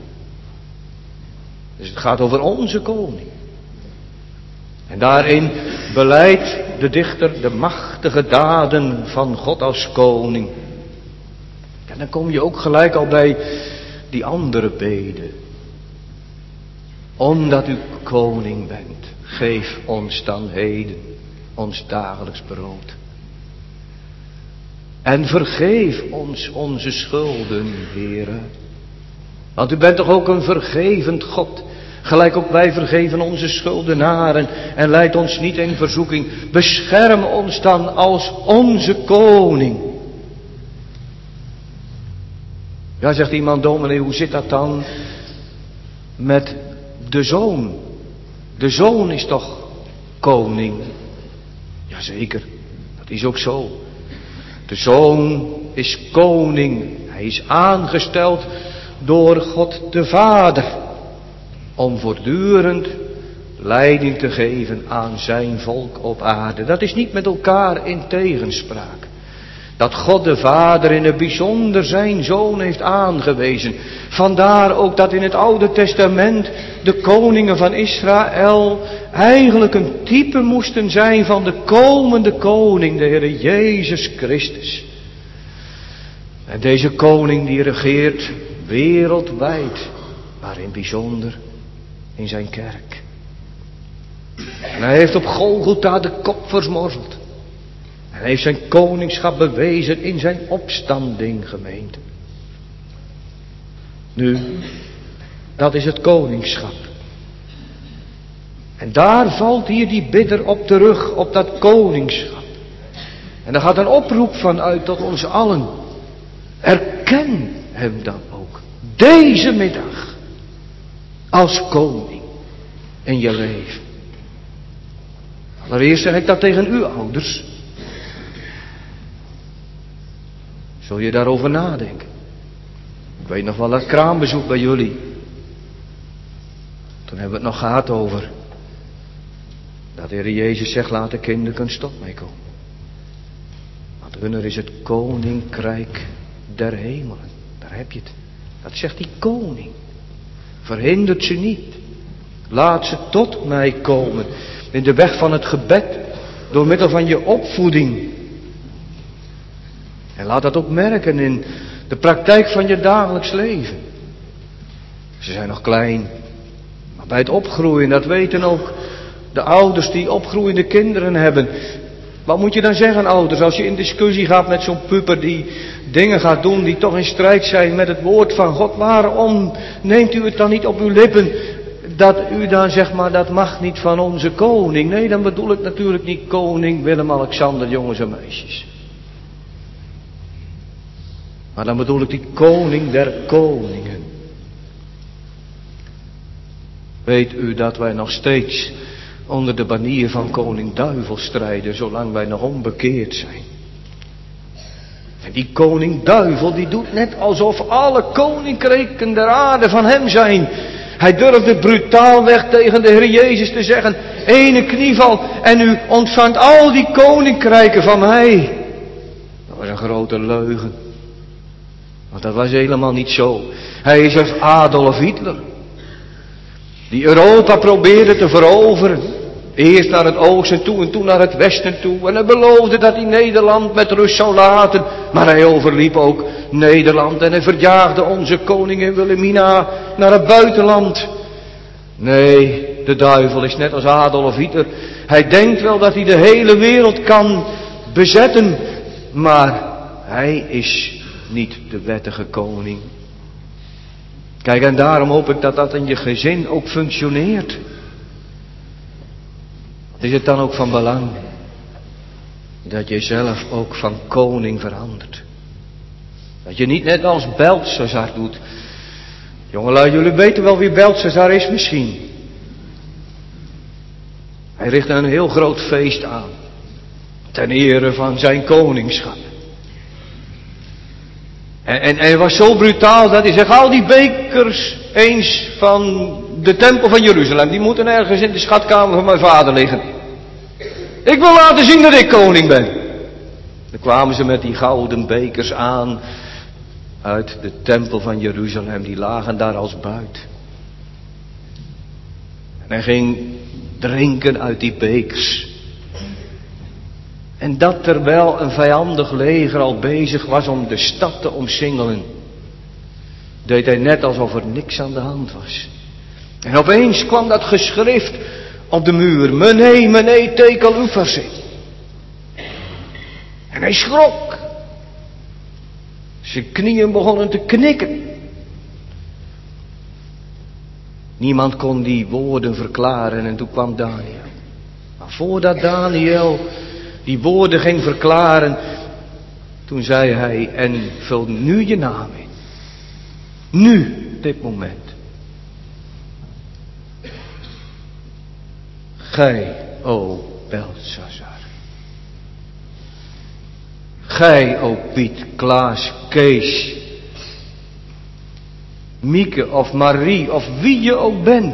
[SPEAKER 1] Dus het gaat over onze koning. En daarin beleidt de dichter de machtige daden van God als koning. En dan kom je ook gelijk al bij die andere bede. Omdat u koning bent, geef ons dan heden ons dagelijks brood. En vergeef ons onze schulden, Heere. Want u bent toch ook een vergevend God. Gelijk ook wij vergeven onze schuldenaren. En leid ons niet in verzoeking. Bescherm ons dan als onze koning. Ja, zegt iemand: dominee, hoe zit dat dan met de zoon? De zoon is toch koning? Jazeker, dat is ook zo. De zoon is koning. Hij is aangesteld door God de Vader. Om voortdurend leiding te geven aan zijn volk op aarde. Dat is niet met elkaar in tegenspraak. Dat God de Vader in het bijzonder zijn Zoon heeft aangewezen. Vandaar ook dat in het Oude Testament de koningen van Israël eigenlijk een type moesten zijn van de komende koning, de Heer Jezus Christus. En deze koning die regeert wereldwijd, maar in bijzonder in zijn kerk. En hij heeft op Golgotha de kop versmorzeld. En heeft zijn koningschap bewezen in zijn opstanding, gemeente. Nu, dat is het koningschap. En daar valt hier die bidder op terug, op dat koningschap. En daar gaat een oproep van uit tot ons allen. Erken hem dan ook, deze middag, als koning in je leven. Allereerst zeg ik dat tegen u ouders. Zul je daarover nadenken? Ik weet nog wel dat kraambezoek bij jullie. Toen hebben we het nog gehad over dat de Heer Jezus zegt, laat de kinderen stop mee komen. Want hunner is het koninkrijk der hemelen. Daar heb je het. Dat zegt die koning. Verhindert ze niet. Laat ze tot mij komen. In de weg van het gebed. Door middel van je opvoeding. En laat dat ook merken in de praktijk van je dagelijks leven. Ze zijn nog klein. Maar bij het opgroeien, dat weten ook de ouders die opgroeiende kinderen hebben. Wat moet je dan zeggen, ouders, als je in discussie gaat met zo'n puber die dingen gaat doen die toch in strijd zijn met het woord van God. Waarom neemt u het dan niet op uw lippen dat u dan zegt, maar dat mag niet van onze koning. Nee, dan bedoel ik natuurlijk niet koning Willem-Alexander, jongens en meisjes. Maar dan bedoel ik die koning der koningen. Weet u dat wij nog steeds onder de banier van koning duivel strijden, zolang wij nog onbekeerd zijn. En die koning duivel, die doet net alsof alle koninkrijken der aarde van hem zijn. Hij durfde brutaalweg tegen de Heer Jezus te zeggen, ene knieval en u ontvangt al die koninkrijken van mij. Dat was een grote leugen. Want dat was helemaal niet zo. Hij is als Adolf Hitler. Die Europa probeerde te veroveren. Eerst naar het oosten toe en toen naar het westen toe. En hij beloofde dat hij Nederland met rust zou laten. Maar hij overliep ook Nederland. En hij verjaagde onze koningin Wilhelmina naar het buitenland. Nee, de duivel is net als Adolf Hitler. Hij denkt wel dat hij de hele wereld kan bezetten. Maar hij is niet de wettige koning. Kijk, en daarom hoop ik dat dat in je gezin ook functioneert. Is het dan ook van belang dat je zelf ook van koning verandert? Dat je niet net als Belshazzar doet. Jongelui, jullie weten wel wie Belshazzar is misschien. Hij richtte een heel groot feest aan. Ten ere van zijn koningschap. En, en, en hij was zo brutaal dat hij zegt, al die bekers eens van de tempel van Jeruzalem, die moeten ergens in de schatkamer van mijn vader liggen. Ik wil laten zien dat ik koning ben. Dan kwamen ze met die gouden bekers aan uit de tempel van Jeruzalem, die lagen daar als buit. En hij ging drinken uit die bekers. En dat terwijl een vijandig leger al bezig was om de stad te omsingelen, deed hij net alsof er niks aan de hand was. En opeens kwam dat geschrift op de muur. Mene, mene, tekel ufarsi. En hij schrok. Zijn knieën begonnen te knikken. Niemand kon die woorden verklaren en toen kwam Daniel. Maar voordat Daniel die woorden ging verklaren, toen zei hij, en vul nu je naam in. Nu, dit moment. Gij, o Belshazzar. Gij, o Piet, Klaas, Kees, Mieke of Marie of wie je ook bent.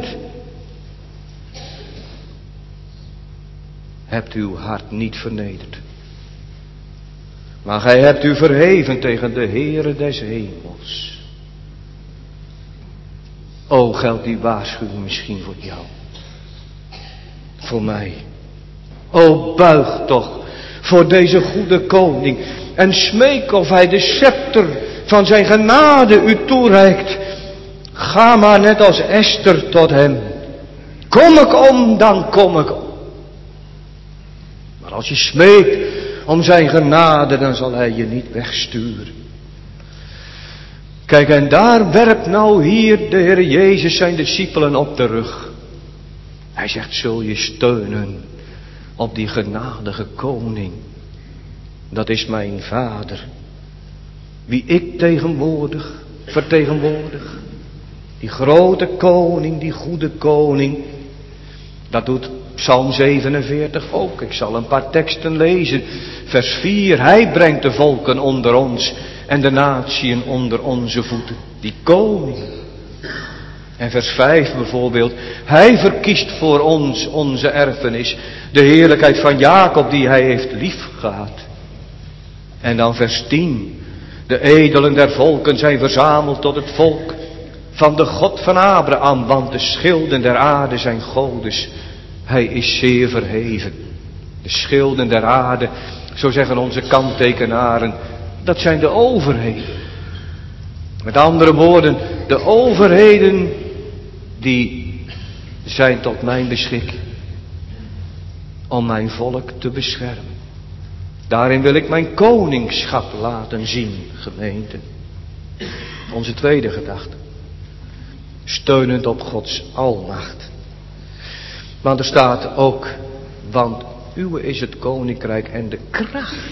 [SPEAKER 1] Hebt uw hart niet vernederd. Maar gij hebt u verheven tegen de Heere des hemels. O, geldt die waarschuwing misschien voor jou. Voor mij. O, buig toch voor deze goede koning. En smeek of hij de scepter van zijn genade u toereikt. Ga maar net als Esther tot hem. Kom ik om, dan kom ik om. Maar als je smeekt om zijn genade, dan zal hij je niet wegsturen. Kijk, en daar werpt nou hier de Heer Jezus zijn discipelen op de rug. Hij zegt, zul je steunen op die genadige koning. Dat is mijn vader. Wie ik tegenwoordig, vertegenwoordig. Die grote koning, die goede koning. Dat doet Psalm zevenenveertig ook. Ik zal een paar teksten lezen. Vers vier. Hij brengt de volken onder ons en de natieën onder onze voeten. Die koning. En vers vijf bijvoorbeeld. Hij verkiest voor ons onze erfenis. De heerlijkheid van Jacob die hij heeft liefgehad. En dan vers tien. De edelen der volken zijn verzameld tot het volk van de God van Abraham. Want de schilden der aarde zijn godes. Hij is zeer verheven. De schilden der aarde, zo zeggen onze kanttekenaren, dat zijn de overheden. Met andere woorden, de overheden die zijn tot mijn beschikking. Om mijn volk te beschermen. Daarin wil ik mijn koningschap laten zien, gemeente. Onze tweede gedachte. Steunend op Gods almacht. Maar er staat ook, want uwe is het koninkrijk en de kracht.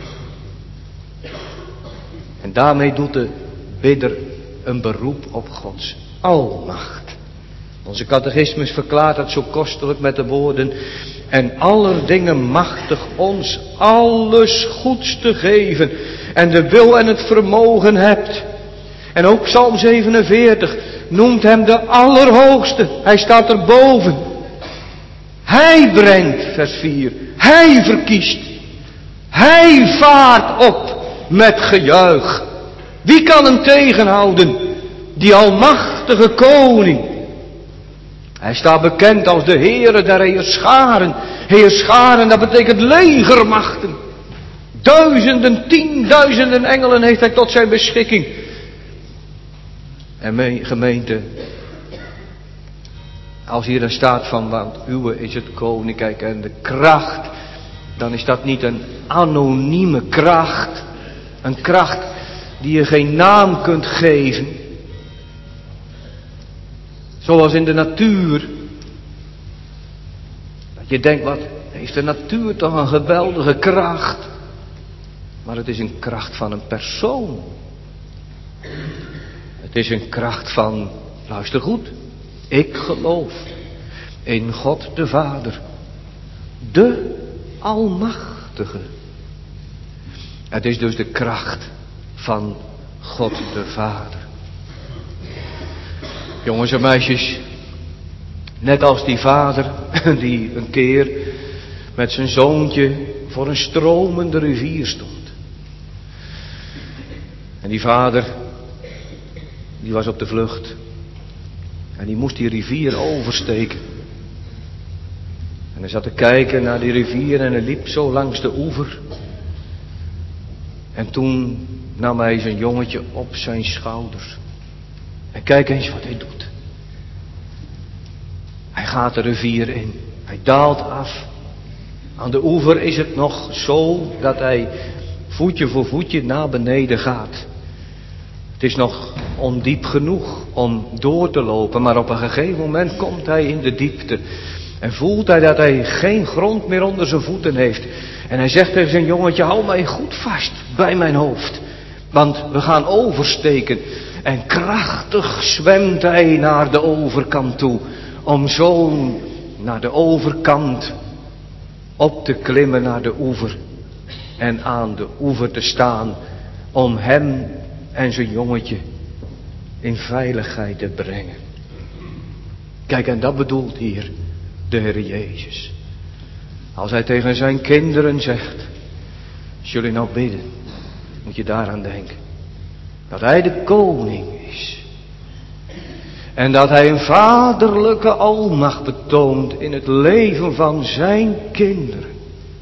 [SPEAKER 1] En daarmee doet de bidder een beroep op Gods almacht. Onze catechismus verklaart het zo kostelijk met de woorden: en aller dingen machtig ons alles goeds te geven. En de wil en het vermogen hebt. En ook Psalm zevenenveertig noemt hem de Allerhoogste. Hij staat erboven. Hij brengt, vers vier. Hij verkiest. Hij vaart op met gejuich. Wie kan hem tegenhouden? Die almachtige koning. Hij staat bekend als de Heere der Heerscharen. Heerscharen, dat betekent legermachten. Duizenden, tienduizenden engelen heeft hij tot zijn beschikking. En gemeente, als hier dan staat van, want uwe is het koninkrijk en de kracht, dan is dat niet een anonieme kracht. Een kracht die je geen naam kunt geven. Zoals in de natuur. Dat je denkt, wat heeft de natuur toch een geweldige kracht. Maar het is een kracht van een persoon. Het is een kracht van, luister goed, ik geloof in God de Vader, de Almachtige. Het is dus de kracht van God de Vader. Jongens en meisjes, net als die vader die een keer met zijn zoontje voor een stromende rivier stond. En die vader, die was op de vlucht. En die moest die rivier oversteken. En hij zat te kijken naar die rivier en hij liep zo langs de oever. En toen nam hij zijn jongetje op zijn schouders. En kijk eens wat hij doet. Hij gaat de rivier in. Hij daalt af. Aan de oever is het nog zo dat hij voetje voor voetje naar beneden gaat. Het is nog ondiep genoeg om door te lopen, maar op een gegeven moment komt hij in de diepte. En voelt hij dat hij geen grond meer onder zijn voeten heeft. En hij zegt tegen zijn jongetje, hou mij goed vast bij mijn hoofd. Want we gaan oversteken. En krachtig zwemt hij naar de overkant toe. Om zo naar de overkant op te klimmen naar de oever. En aan de oever te staan om hem en zijn jongetje in veiligheid te brengen. Kijk, en dat bedoelt hier de Heer Jezus. Als hij tegen zijn kinderen zegt, Als jullie nou bidden, moet je daaraan denken. Dat hij de koning is. En dat hij een vaderlijke almacht betoont in het leven van zijn kinderen.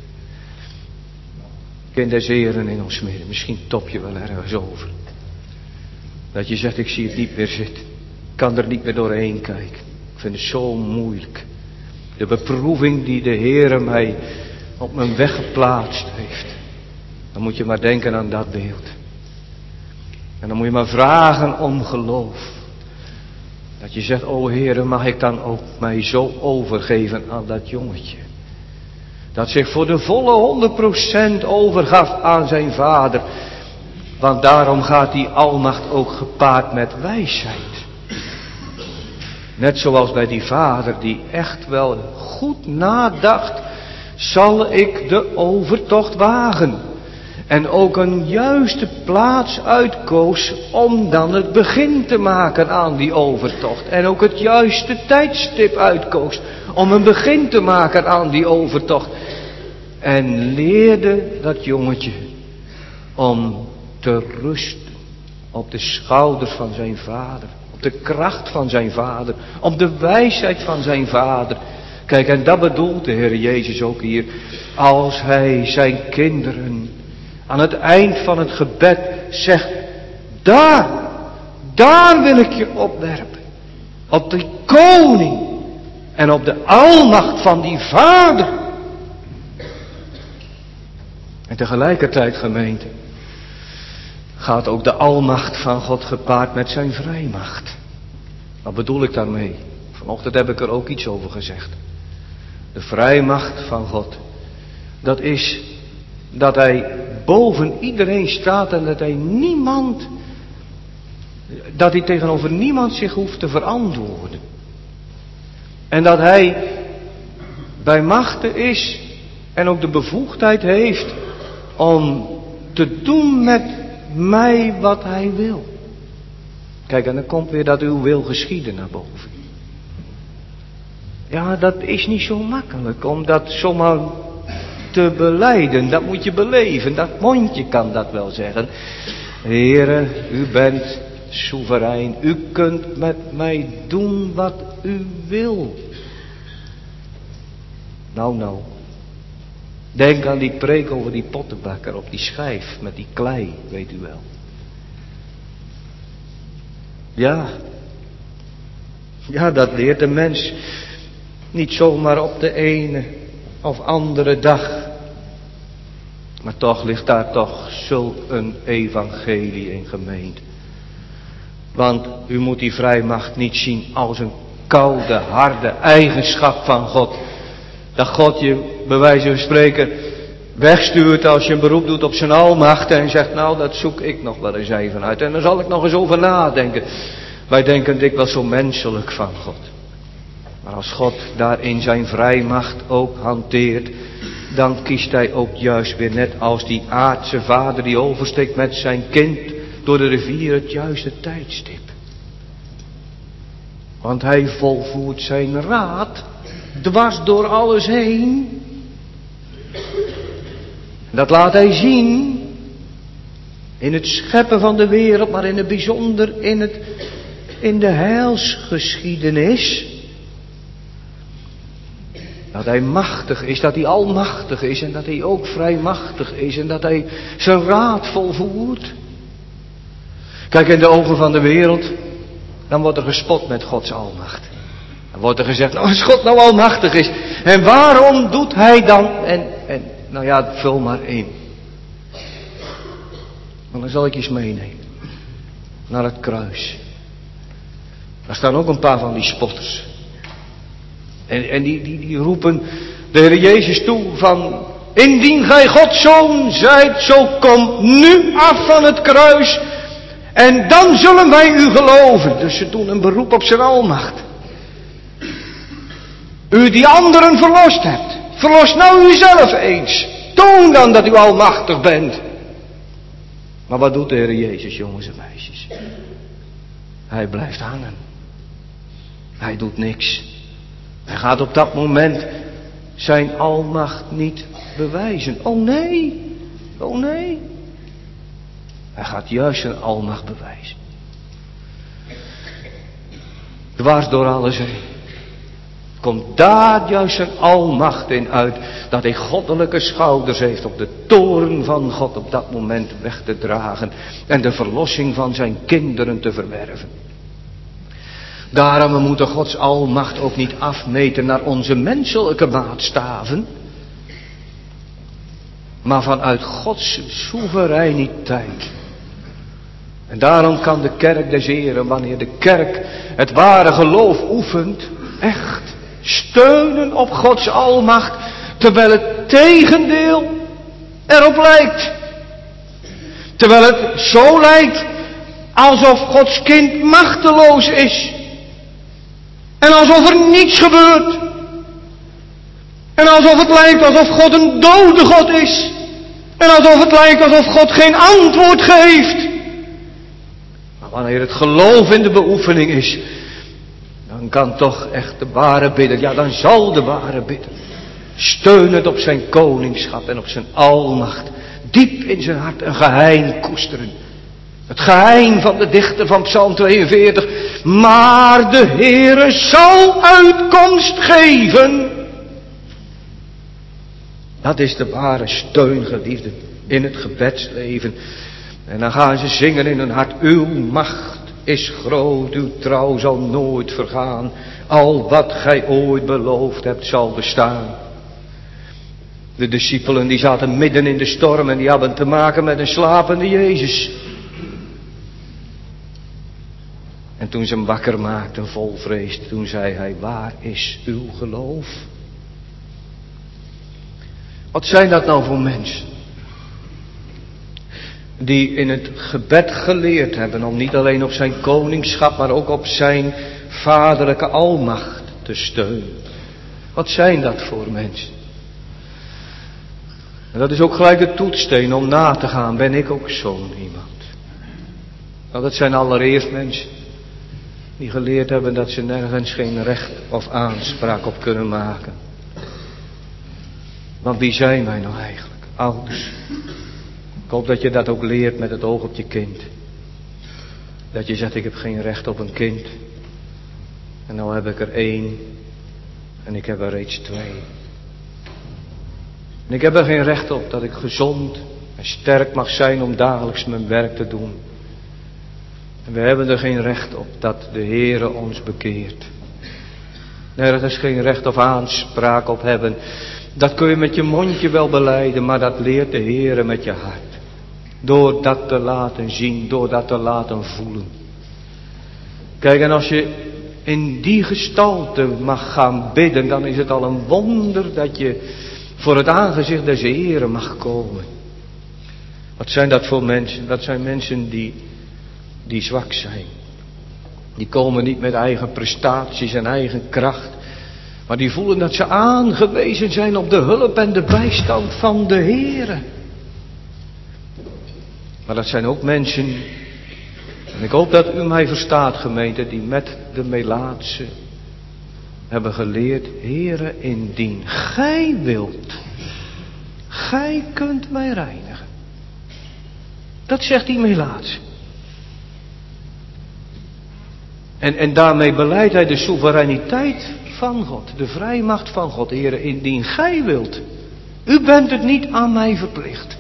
[SPEAKER 1] Kind des Heren in ons midden. Misschien top je wel ergens over. Dat je zegt, ik zie het niet meer zitten. Ik kan er niet meer doorheen kijken. Ik vind het zo moeilijk. De beproeving die de Heere mij op mijn weg geplaatst heeft. Dan moet je maar denken aan dat beeld. En dan moet je maar vragen om geloof. Dat je zegt, o Heere, mag ik dan ook mij zo overgeven aan dat jongetje. Dat zich voor de volle honderd procent overgaf aan zijn vader. Want daarom gaat die almacht ook gepaard met wijsheid. Net zoals bij die vader die echt wel goed nadacht. Zal ik de overtocht wagen? En ook een juiste plaats uitkoos om dan het begin te maken aan die overtocht. En ook het juiste tijdstip uitkoos om een begin te maken aan die overtocht. En leerde dat jongetje om te rusten op de schouders van zijn vader. Op de kracht van zijn vader. Op de wijsheid van zijn vader. Kijk, en dat bedoelt de Heer Jezus ook hier. Als hij zijn kinderen aan het eind van het gebed zegt, daar, daar wil ik je opwerpen. Op de koning en op de almacht van die vader. En tegelijkertijd, gemeente, gaat ook de almacht van God gepaard met zijn vrijmacht. Wat bedoel ik daarmee? Vanochtend heb ik er ook iets over gezegd. De vrijmacht van God, dat is dat hij boven iedereen staat en dat hij niemand, dat hij tegenover niemand zich hoeft te verantwoorden. En dat hij bij machten is en ook de bevoegdheid heeft om te doen met mij wat hij wil. Kijk, en dan komt weer dat uw wil geschieden naar boven. Ja, dat is niet zo makkelijk om dat zomaar te belijden. Dat moet je beleven. Dat mondje kan dat wel zeggen. Heere, u bent soeverein. U kunt met mij doen wat u wil. Nou, nou. Denk aan die preek over die pottenbakker op die schijf met die klei, weet u wel. Ja. Ja, dat leert de mens niet zomaar op de ene of andere dag. Maar toch ligt daar toch zulk een evangelie in, gemeente. Want u moet die vrijmacht niet zien als een koude, harde eigenschap van God. Dat God je, bij wijze van spreken, wegstuurt als je een beroep doet op zijn almacht en zegt, nou, dat zoek ik nog wel eens even uit. En daar zal ik nog eens over nadenken. Wij denken dikwijls zo menselijk van God. Maar als God daarin zijn vrijmacht ook hanteert, dan kiest hij ook juist weer net als die aardse vader die oversteekt met zijn kind door de rivier het juiste tijdstip. Want hij volvoert zijn raad dwars door alles heen. Dat laat hij zien in het scheppen van de wereld, maar in het bijzonder in, het, in de heilsgeschiedenis. Dat hij machtig is, dat hij almachtig is en dat hij ook vrijmachtig is en dat hij zijn raad volvoert. Kijk, in de ogen van de wereld, dan wordt er gespot met Gods almacht. Dan wordt er gezegd, nou als God nou almachtig is, en waarom doet hij dan, en, en nou ja, vul maar in. Maar dan zal ik je eens meenemen naar het kruis. Daar staan ook een paar van die spotters. En, en die, die, die roepen de Heer Jezus toe van, indien gij Gods zoon zijt, zo kom nu af van het kruis en dan zullen wij u geloven. Dus ze doen een beroep op zijn almacht. U die anderen verlost hebt, verlos nou uzelf eens. Toon dan dat u almachtig bent. Maar wat doet de Heer Jezus, jongens en meisjes? Hij blijft hangen. Hij doet niks. Hij gaat op dat moment zijn almacht niet bewijzen. Oh nee, Oh nee. Hij gaat juist zijn almacht bewijzen. Dwars door alles heen. Komt daar juist zijn almacht in uit. Dat hij goddelijke schouders heeft om de toorn van God op dat moment weg te dragen. En de verlossing van zijn kinderen te verwerven. Daarom we moeten Gods almacht ook niet afmeten naar onze menselijke maatstaven. Maar vanuit Gods soevereiniteit. En daarom kan de kerk des Heren, wanneer de kerk het ware geloof oefent, echt steunen op Gods almacht, terwijl het tegendeel erop lijkt. Terwijl het zo lijkt alsof Gods kind machteloos is. En alsof er niets gebeurt. En alsof het lijkt alsof God een dode God is. En alsof het lijkt alsof God geen antwoord geeft. Maar wanneer het geloof in de beoefening is, dan kan toch echt de ware bidder, ja dan zal de ware bidder, steunend op zijn koningschap en op zijn almacht, diep in zijn hart een geheim koesteren. Het geheim van de dichter van Psalm tweeënveertig. Maar de Heere zal uitkomst geven. Dat is de ware steun, geliefden, in het gebedsleven. En dan gaan ze zingen in hun hart. Uw macht is groot, uw trouw zal nooit vergaan. Al wat gij ooit beloofd hebt zal bestaan. De discipelen die zaten midden in de storm en die hadden te maken met een slapende Jezus. En toen ze hem wakker maakten vol vrees, toen zei hij, waar is uw geloof? Wat zijn dat nou voor mensen? Die in het gebed geleerd hebben om niet alleen op zijn koningschap, maar ook op zijn vaderlijke almacht te steunen. Wat zijn dat voor mensen? En dat is ook gelijk de toetssteen om na te gaan, ben ik ook zo'n iemand? Nou, dat zijn allereerst mensen die geleerd hebben dat ze nergens geen recht of aanspraak op kunnen maken. Want wie zijn wij nou eigenlijk? Ouders. Ik hoop dat je dat ook leert met het oog op je kind. Dat je zegt, ik heb geen recht op een kind. En nou heb ik er één. En ik heb er reeds twee. En ik heb er geen recht op dat ik gezond en sterk mag zijn om dagelijks mijn werk te doen. En we hebben er geen recht op dat de Heere ons bekeert. Nergens geen recht of aanspraak op hebben. Dat kun je met je mondje wel belijden, maar dat leert de Heere met je hart. Door dat te laten zien, door dat te laten voelen. Kijk, en als je in die gestalte mag gaan bidden, dan is het al een wonder dat je voor het aangezicht des Heere mag komen. Wat zijn dat voor mensen? Dat zijn mensen die, die zwak zijn. Die komen niet met eigen prestaties en eigen kracht. Maar die voelen dat ze aangewezen zijn op de hulp en de bijstand van de Heere. Maar dat zijn ook mensen, en ik hoop dat u mij verstaat, gemeente, die met de Melaatse hebben geleerd, Heere, indien gij wilt, gij kunt mij reinigen. Dat zegt die Melaatse. En, en daarmee beleidt hij de soevereiniteit van God, de vrijmacht van God. Heere, indien gij wilt, u bent het niet aan mij verplicht.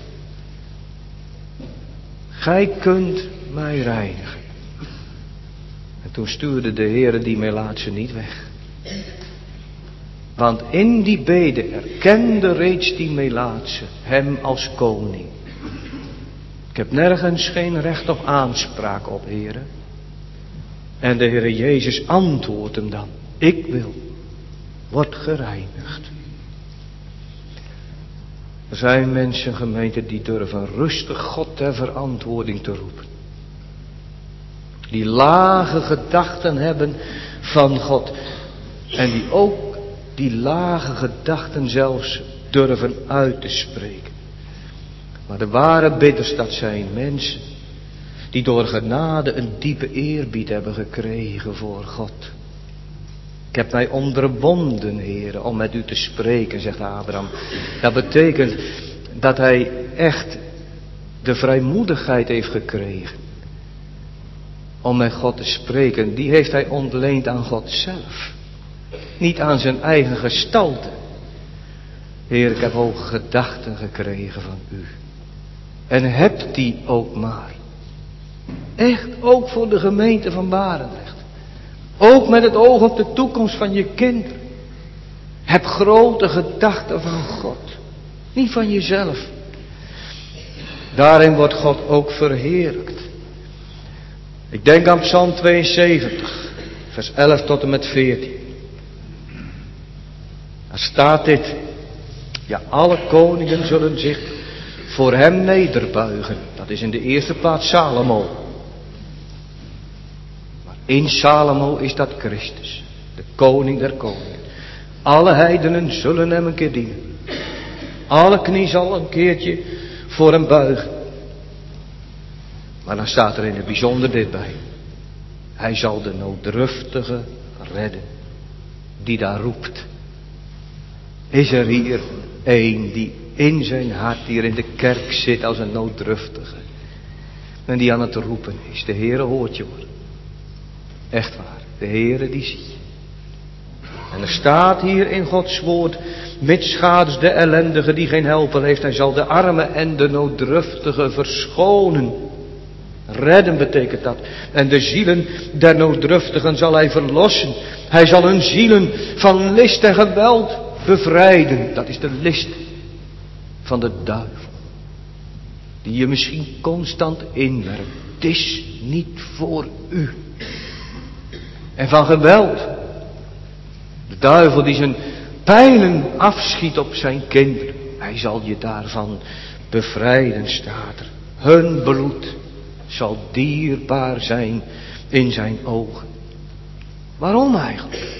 [SPEAKER 1] Gij kunt mij reinigen. En toen stuurde de Heere die Melaatse niet weg. Want in die bede erkende reeds die Melaatse hem als koning. Ik heb nergens geen recht of aanspraak op, Heere. En de Heere Jezus antwoordt hem dan. Ik wil, word gereinigd. Er zijn mensen, gemeente, die durven rustig God ter verantwoording te roepen. Die lage gedachten hebben van God. En die ook die lage gedachten zelfs durven uit te spreken. Maar de ware bidders, dat zijn mensen die door genade een diepe eerbied hebben gekregen voor God. Ik heb mij onderwonden, Heere, om met u te spreken, zegt Abraham. Dat betekent dat hij echt de vrijmoedigheid heeft gekregen om met God te spreken, die heeft hij ontleend aan God zelf. Niet aan zijn eigen gestalte. Heer, ik heb hoge gedachten gekregen van u. En heb die ook maar. Echt ook voor de gemeente van Barendrecht. Ook met het oog op de toekomst van je kinderen. Heb grote gedachten van God. Niet van jezelf. Daarin wordt God ook verheerlijkt. Ik denk aan Psalm tweeënzeventig, vers elf tot en met veertien. Daar staat dit. Ja, alle koningen zullen zich voor hem nederbuigen. Dat is in de eerste plaats Salomo. Maar in Salomo is dat Christus, de koning der koningen. Alle heidenen zullen hem een keer dienen. Alle knie zal een keertje voor hem buigen. Maar dan staat er in het bijzonder dit bij. Hij zal de nooddruftige redden, die daar roept. Is er hier een die in zijn hart hier in de kerk zit als een nooddruftige. En die aan het roepen is. De Heere hoort je hoor. Echt waar. De Heere die ziet je. En er staat hier in Gods woord. Mitsgaats de ellendige die geen helper heeft. Hij zal de armen en de nooddruftige verschonen. Redden betekent dat. En de zielen der nooddruftigen zal hij verlossen. Hij zal hun zielen van list en geweld bevrijden. Dat is de list van de duivel. Die je misschien constant inwerkt. Het is niet voor u. En van geweld. De duivel die zijn pijlen afschiet op zijn kinderen. Hij zal je daarvan bevrijden, staat er. Hun bloed zal dierbaar zijn in zijn ogen. Waarom eigenlijk?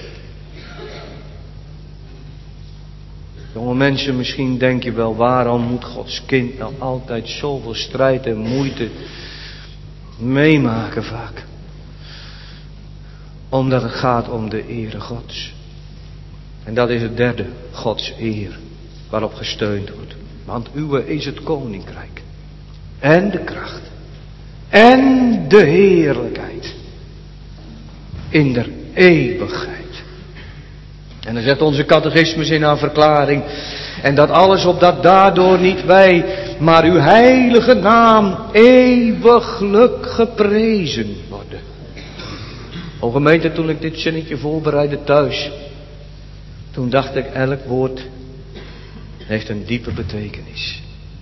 [SPEAKER 1] Jonge mensen, misschien denk je wel, waarom moet Gods kind nou altijd zoveel strijd en moeite meemaken vaak? Omdat het gaat om de ere Gods. En dat is het derde, Gods eer, waarop gesteund wordt. Want uwe is het koninkrijk. En de kracht. En de heerlijkheid. In der eeuwigheid. En dan zegt onze catechismus in haar verklaring. En dat alles opdat daardoor niet wij, maar uw heilige naam eeuwiglijk geprezen worden. O gemeente, toen ik dit zinnetje voorbereidde thuis. Toen dacht ik, elk woord heeft een diepe betekenis.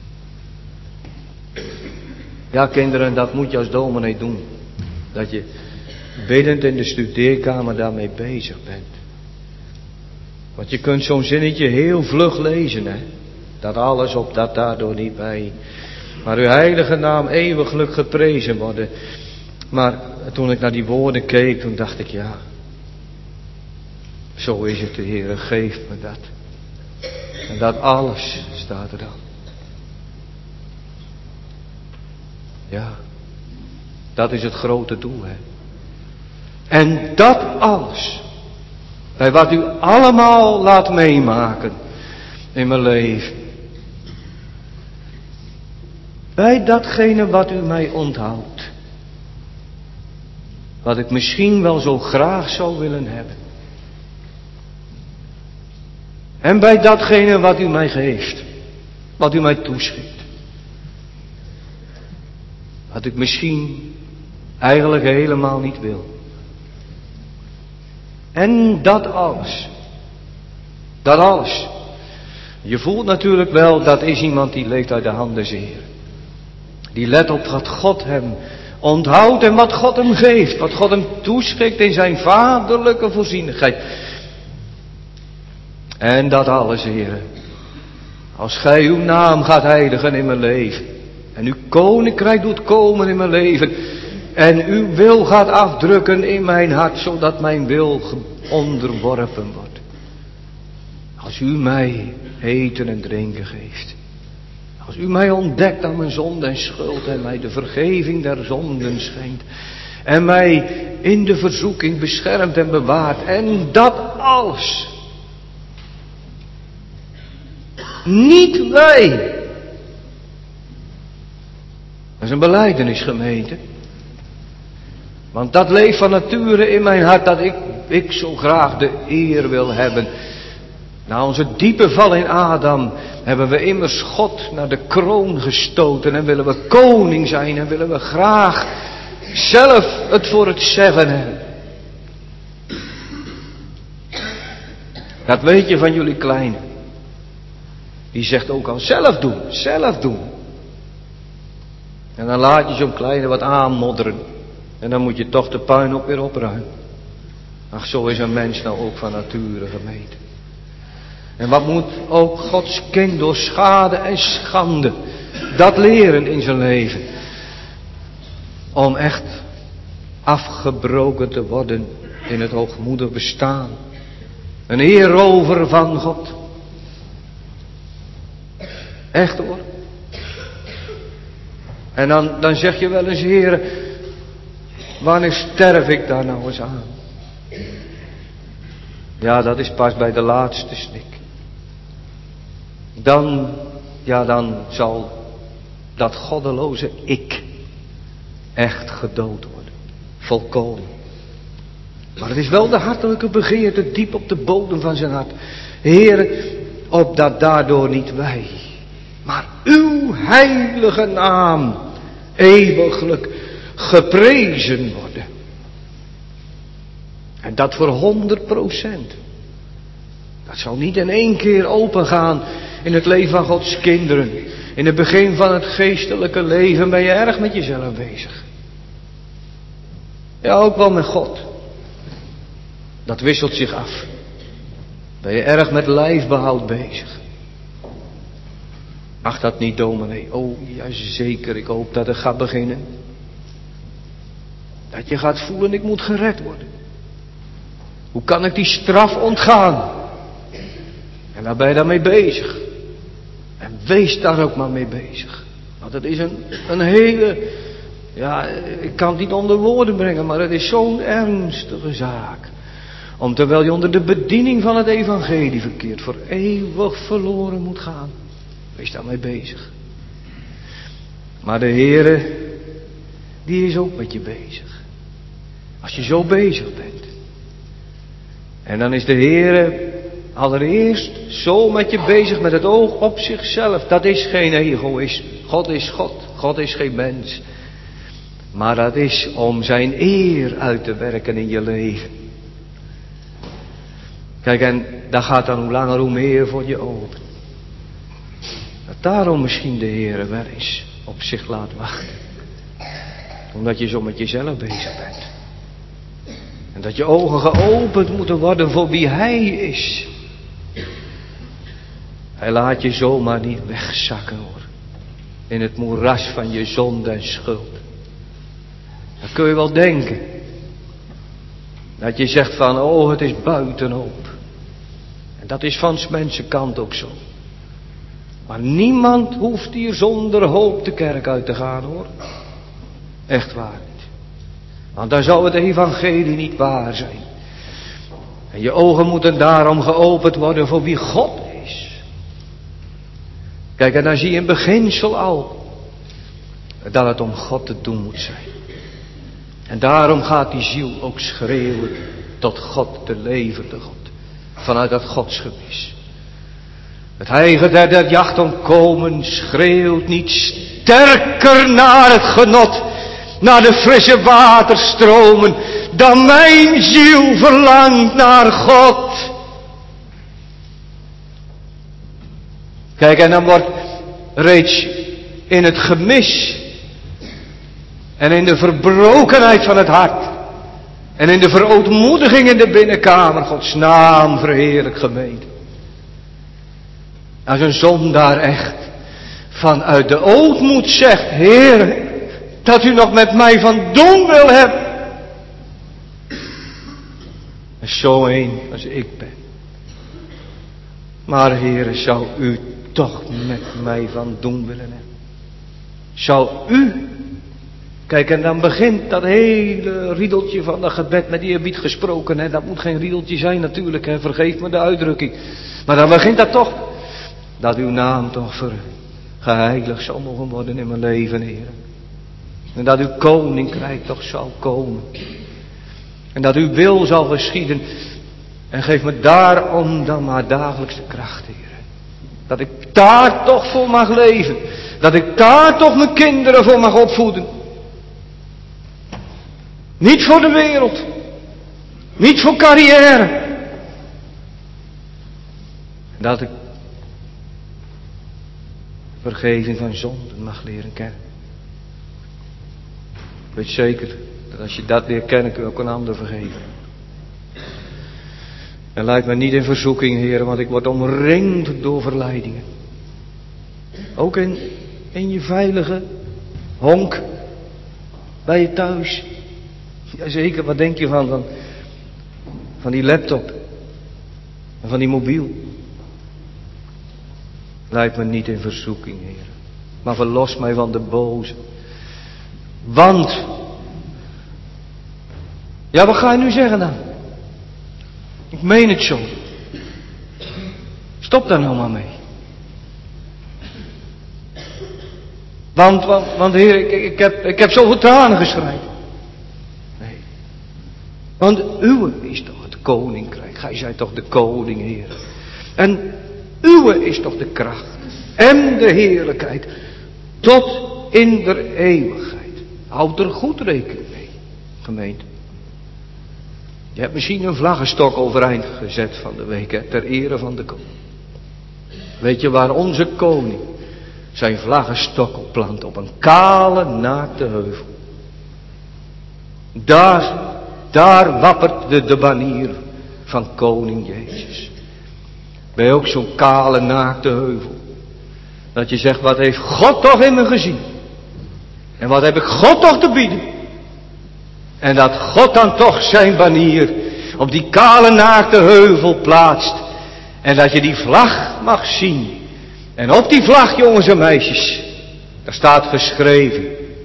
[SPEAKER 1] Ja kinderen, dat moet je als dominee doen. Dat je biddend in de studeerkamer daarmee bezig bent. Want je kunt zo'n zinnetje heel vlug lezen, hè. Dat alles op dat daardoor niet bij. Maar uw heilige naam eeuwiglijk geprezen worden. Maar toen ik naar die woorden keek, toen dacht ik, ja. Zo is het, de Heere, geeft me dat. En dat alles staat er dan. Ja. Dat is het grote doel, hè. En dat alles. Bij wat u allemaal laat meemaken in mijn leven. Bij datgene wat u mij onthoudt. Wat ik misschien wel zo graag zou willen hebben. En bij datgene wat u mij geeft. Wat u mij toeschiet. Wat ik misschien eigenlijk helemaal niet wil. En dat alles. Dat alles. Je voelt natuurlijk wel, dat is iemand die leeft uit de hand des Heeren. Die let op wat God hem onthoudt en wat God hem geeft. Wat God hem toeschikt in zijn vaderlijke voorzienigheid. En dat alles, Heere. Als gij uw naam gaat heiligen in mijn leven. En uw koninkrijk doet komen in mijn leven. En uw wil gaat afdrukken in mijn hart, zodat mijn wil onderworpen wordt. Als u mij eten en drinken geeft. Als u mij ontdekt aan mijn zonde en schuld en mij de vergeving der zonden schenkt. En mij in de verzoeking beschermt en bewaart. En dat alles. Niet wij. is een belijdenis, gemeente. Want dat leeft van nature in mijn hart, dat ik, ik zo graag de eer wil hebben. Na onze diepe val in Adam hebben we immers God naar de kroon gestoten en willen we koning zijn en willen we graag zelf het voor het zeggen hebben. Dat weet je van jullie kleine. Die zegt ook al zelf doen, zelf doen. En dan laat je zo'n kleine wat aanmodderen. En dan moet je toch de puin ook weer opruimen. Ach, zo is een mens nou ook van nature, gemeente. En wat moet ook Gods kind door schade en schande dat leren in zijn leven. Om echt afgebroken te worden in het hoogmoedig bestaan. Een heerover van God. Echt hoor. En dan, dan zeg je wel eens, Heere, wanneer sterf ik daar nou eens aan? Ja, dat is pas bij de laatste snik. Dan, ja, dan zal dat goddeloze ik echt gedood worden. Volkomen. Maar het is wel de hartelijke begeerte diep op de bodem van zijn hart. Heere, opdat daardoor niet wij, maar uw heilige naam eeuwiglijk geprezen worden. En dat voor honderd procent. Dat zal niet in één keer opengaan in het leven van Gods kinderen. In het begin van het geestelijke leven ben je erg met jezelf bezig. Ja, ook wel met God. Dat wisselt zich af. Ben je erg met lijfbehoud bezig. Mag dat niet, dominee? Oh, ja zeker, ik hoop dat het gaat beginnen. Dat je gaat voelen, ik moet gered worden. Hoe kan ik die straf ontgaan? En waar ben je daarmee bezig? En wees daar ook maar mee bezig. Want het is een, een hele... Ja, ik kan het niet onder woorden brengen, maar het is zo'n ernstige zaak. Om terwijl je onder de bediening van het evangelie verkeert, voor eeuwig verloren moet gaan. Wees daarmee bezig. Maar de Heere, die is ook met je bezig. Als je zo bezig bent. En dan is de Heere allereerst zo met je bezig met het oog op zichzelf. Dat is geen egoïsme. God is God. God is geen mens. Maar dat is om zijn eer uit te werken in je leven. Kijk, en dat gaat dan hoe langer hoe meer voor je open. Dat daarom misschien de Heere wel eens op zich laat wachten. Omdat je zo met jezelf bezig bent. En dat je ogen geopend moeten worden voor wie Hij is. Hij laat je zomaar niet wegzakken hoor. In het moeras van je zonde en schuld. Dan kun je wel denken. Dat je zegt van, oh het is buitenop. En dat is van 's mensen kant ook zo. Maar niemand hoeft hier zonder hoop de kerk uit te gaan hoor. Echt waar niet. Want dan zou het evangelie niet waar zijn. En je ogen moeten daarom geopend worden voor wie God is. Kijk, en dan zie je in beginsel al dat het om God te doen moet zijn. En daarom gaat die ziel ook schreeuwen tot God, de levende God. Vanuit dat godsgemis. Het heilige der der jacht ontkomen schreeuwt niet sterker naar het genot, naar de frisse waterstromen, dan mijn ziel verlangt naar God. Kijk, en dan wordt reeds in het gemis en in de verbrokenheid van het hart en in de verootmoediging in de binnenkamer Gods naam verheerlijk gemeente. Als een zondaar echt vanuit de ootmoed zegt, Heer, dat u nog met mij van doen wil hebben. En zo een als ik ben. Maar Heer, zou u toch met mij van doen willen hebben? Zou u... Kijk, en dan begint dat hele riedeltje van dat gebed met eerbied gesproken. Hè? Dat moet geen riedeltje zijn natuurlijk, hè? Vergeef me de uitdrukking. Maar dan begint dat toch. Dat uw naam toch ver, geheiligd zal mogen worden in mijn leven, Heer. En dat uw koninkrijk toch zal komen. En dat uw wil zal geschieden. En geef me daarom dan maar dagelijks de kracht, Heer. Dat ik daar toch voor mag leven. Dat ik daar toch mijn kinderen voor mag opvoeden. Niet voor de wereld. Niet voor carrière. Dat ik vergeving van zonden mag leren kennen. Ik weet zeker dat als je dat leert kennen, kun je ook een ander vergeven. En leid me niet in verzoeking, Heer, want ik word omringd door verleidingen. Ook in, in je veilige honk bij je thuis. Jazeker, wat denk je van, van, van die laptop en van die mobiel? Leid me niet in verzoeking, Heer, maar verlos mij van de boze. Want, ja, wat ga je nu zeggen dan? Ik meen het zo. Stop daar nou maar mee. Want, want, want Heer, ik, ik, heb, ik heb zoveel tranen geschreid. Nee. Want uwe is toch het koninkrijk. Gij zijt toch de koning, Heer. En uwe is toch de kracht. En de heerlijkheid. Tot in der eeuwigheid. Houd er goed rekening mee, gemeente. Je hebt misschien een vlaggenstok overeind gezet van de week, hè, ter ere van de koning. Weet je waar onze koning zijn vlaggenstok op plant? Op een kale, naakte heuvel. Daar, daar wappert de, de banier van koning Jezus. Ben je ook zo'n kale, naakte heuvel? Dat je zegt, wat heeft God toch in me gezien? En wat heb ik God toch te bieden? En dat God dan toch zijn banier op die kale naakte heuvel plaatst. En dat je die vlag mag zien. En op die vlag, jongens en meisjes, daar staat geschreven: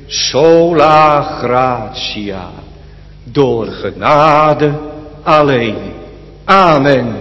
[SPEAKER 1] sola gratia. Door genade alleen. Amen.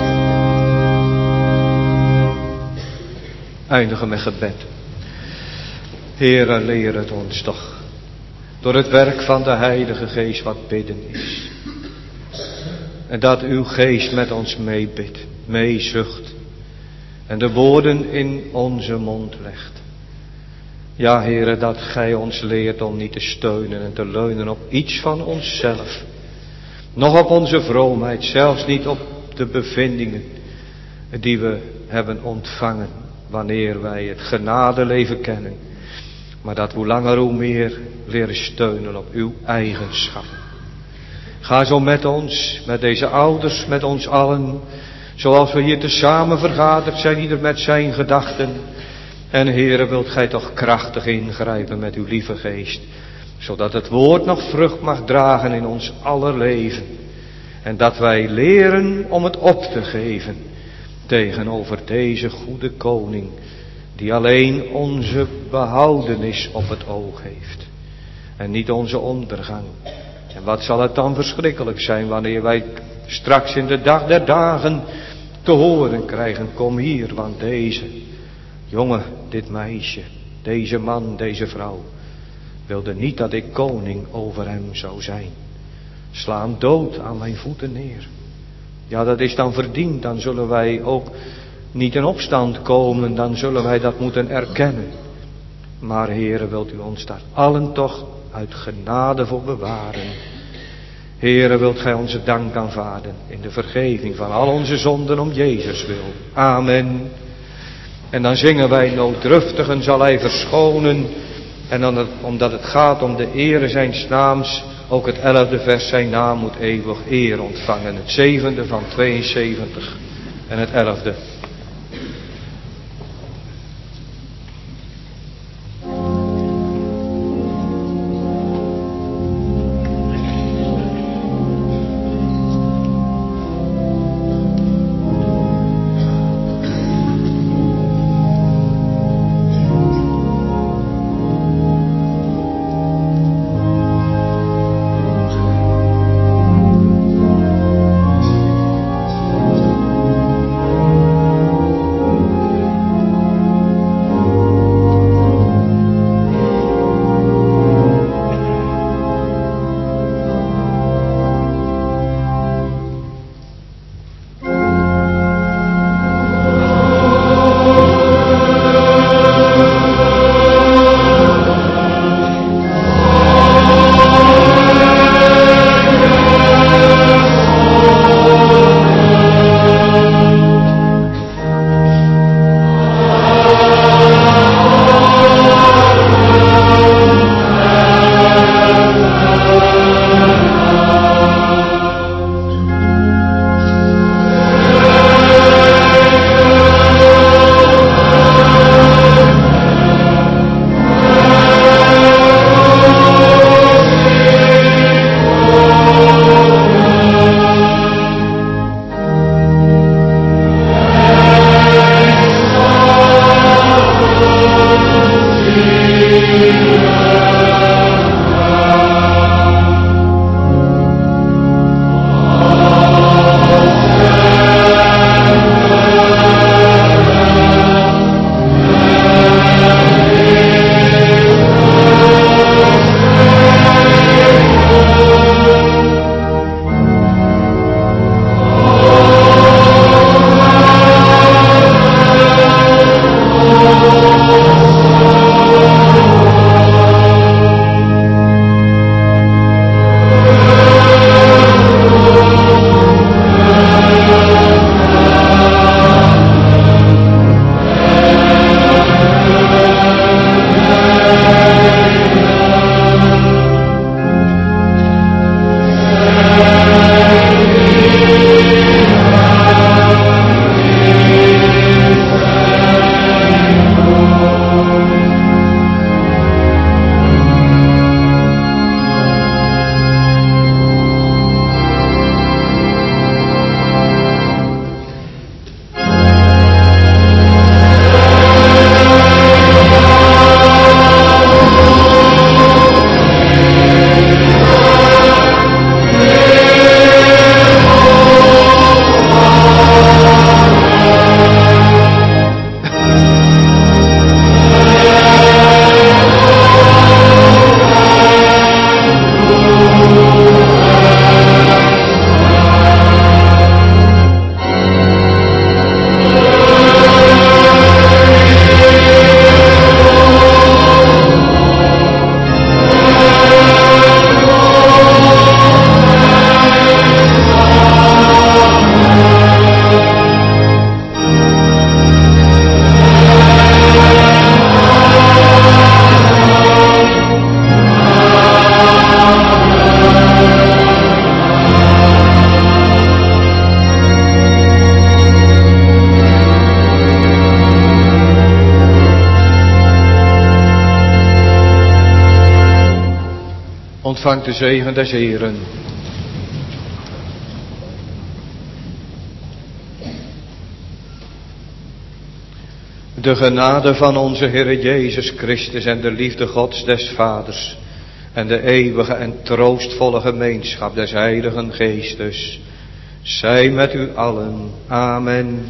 [SPEAKER 1] Eindigen met gebed. Heere, leer het ons toch, door het werk van de Heilige Geest wat bidden is. En dat uw Geest met ons meebidt, meezucht en de woorden in onze mond legt. Ja, Heere, dat gij ons leert om niet te steunen en te leunen op iets van onszelf. Nog op onze vroomheid, zelfs niet op de bevindingen die we hebben ontvangen wanneer wij het genadeleven kennen. Maar dat hoe langer hoe meer leren steunen op uw eigenschappen. Ga zo met ons, met deze ouders, met ons allen, zoals we hier tezamen vergaderd zijn, ieder met zijn gedachten. En Heere, wilt gij toch krachtig ingrijpen met uw lieve Geest, zodat het woord nog vrucht mag dragen in ons aller leven. En dat wij leren om het op te geven tegenover deze goede koning, die alleen onze behoudenis op het oog heeft en niet onze ondergang. En wat zal het dan verschrikkelijk zijn wanneer wij straks in de dag der dagen te horen krijgen, kom hier, want deze jongen, dit meisje, deze man, deze vrouw wilde niet dat ik koning over hem zou zijn. Sla hem dood aan mijn voeten neer. Ja, dat is dan verdiend, dan zullen wij ook niet in opstand komen, dan zullen wij dat moeten erkennen. Maar Heere, wilt u ons daar allen toch uit genade voor bewaren. Heere, wilt gij onze dank aanvaarden in de vergeving van al onze zonden om Jezus wil. Amen. En dan zingen wij, nooddruftigen zal hij verschonen. En dan het, omdat het gaat om de ere zijns naams, ook het elfde vers, zijn naam moet eeuwig eer ontvangen. Het zevende van tweeënzeventig en het elfde. Ontvangt de zegen des Heeren. De genade van onze Heer Jezus Christus en de liefde Gods des Vaders en de eeuwige en troostvolle gemeenschap des Heiligen Geestes zij met u allen. Amen.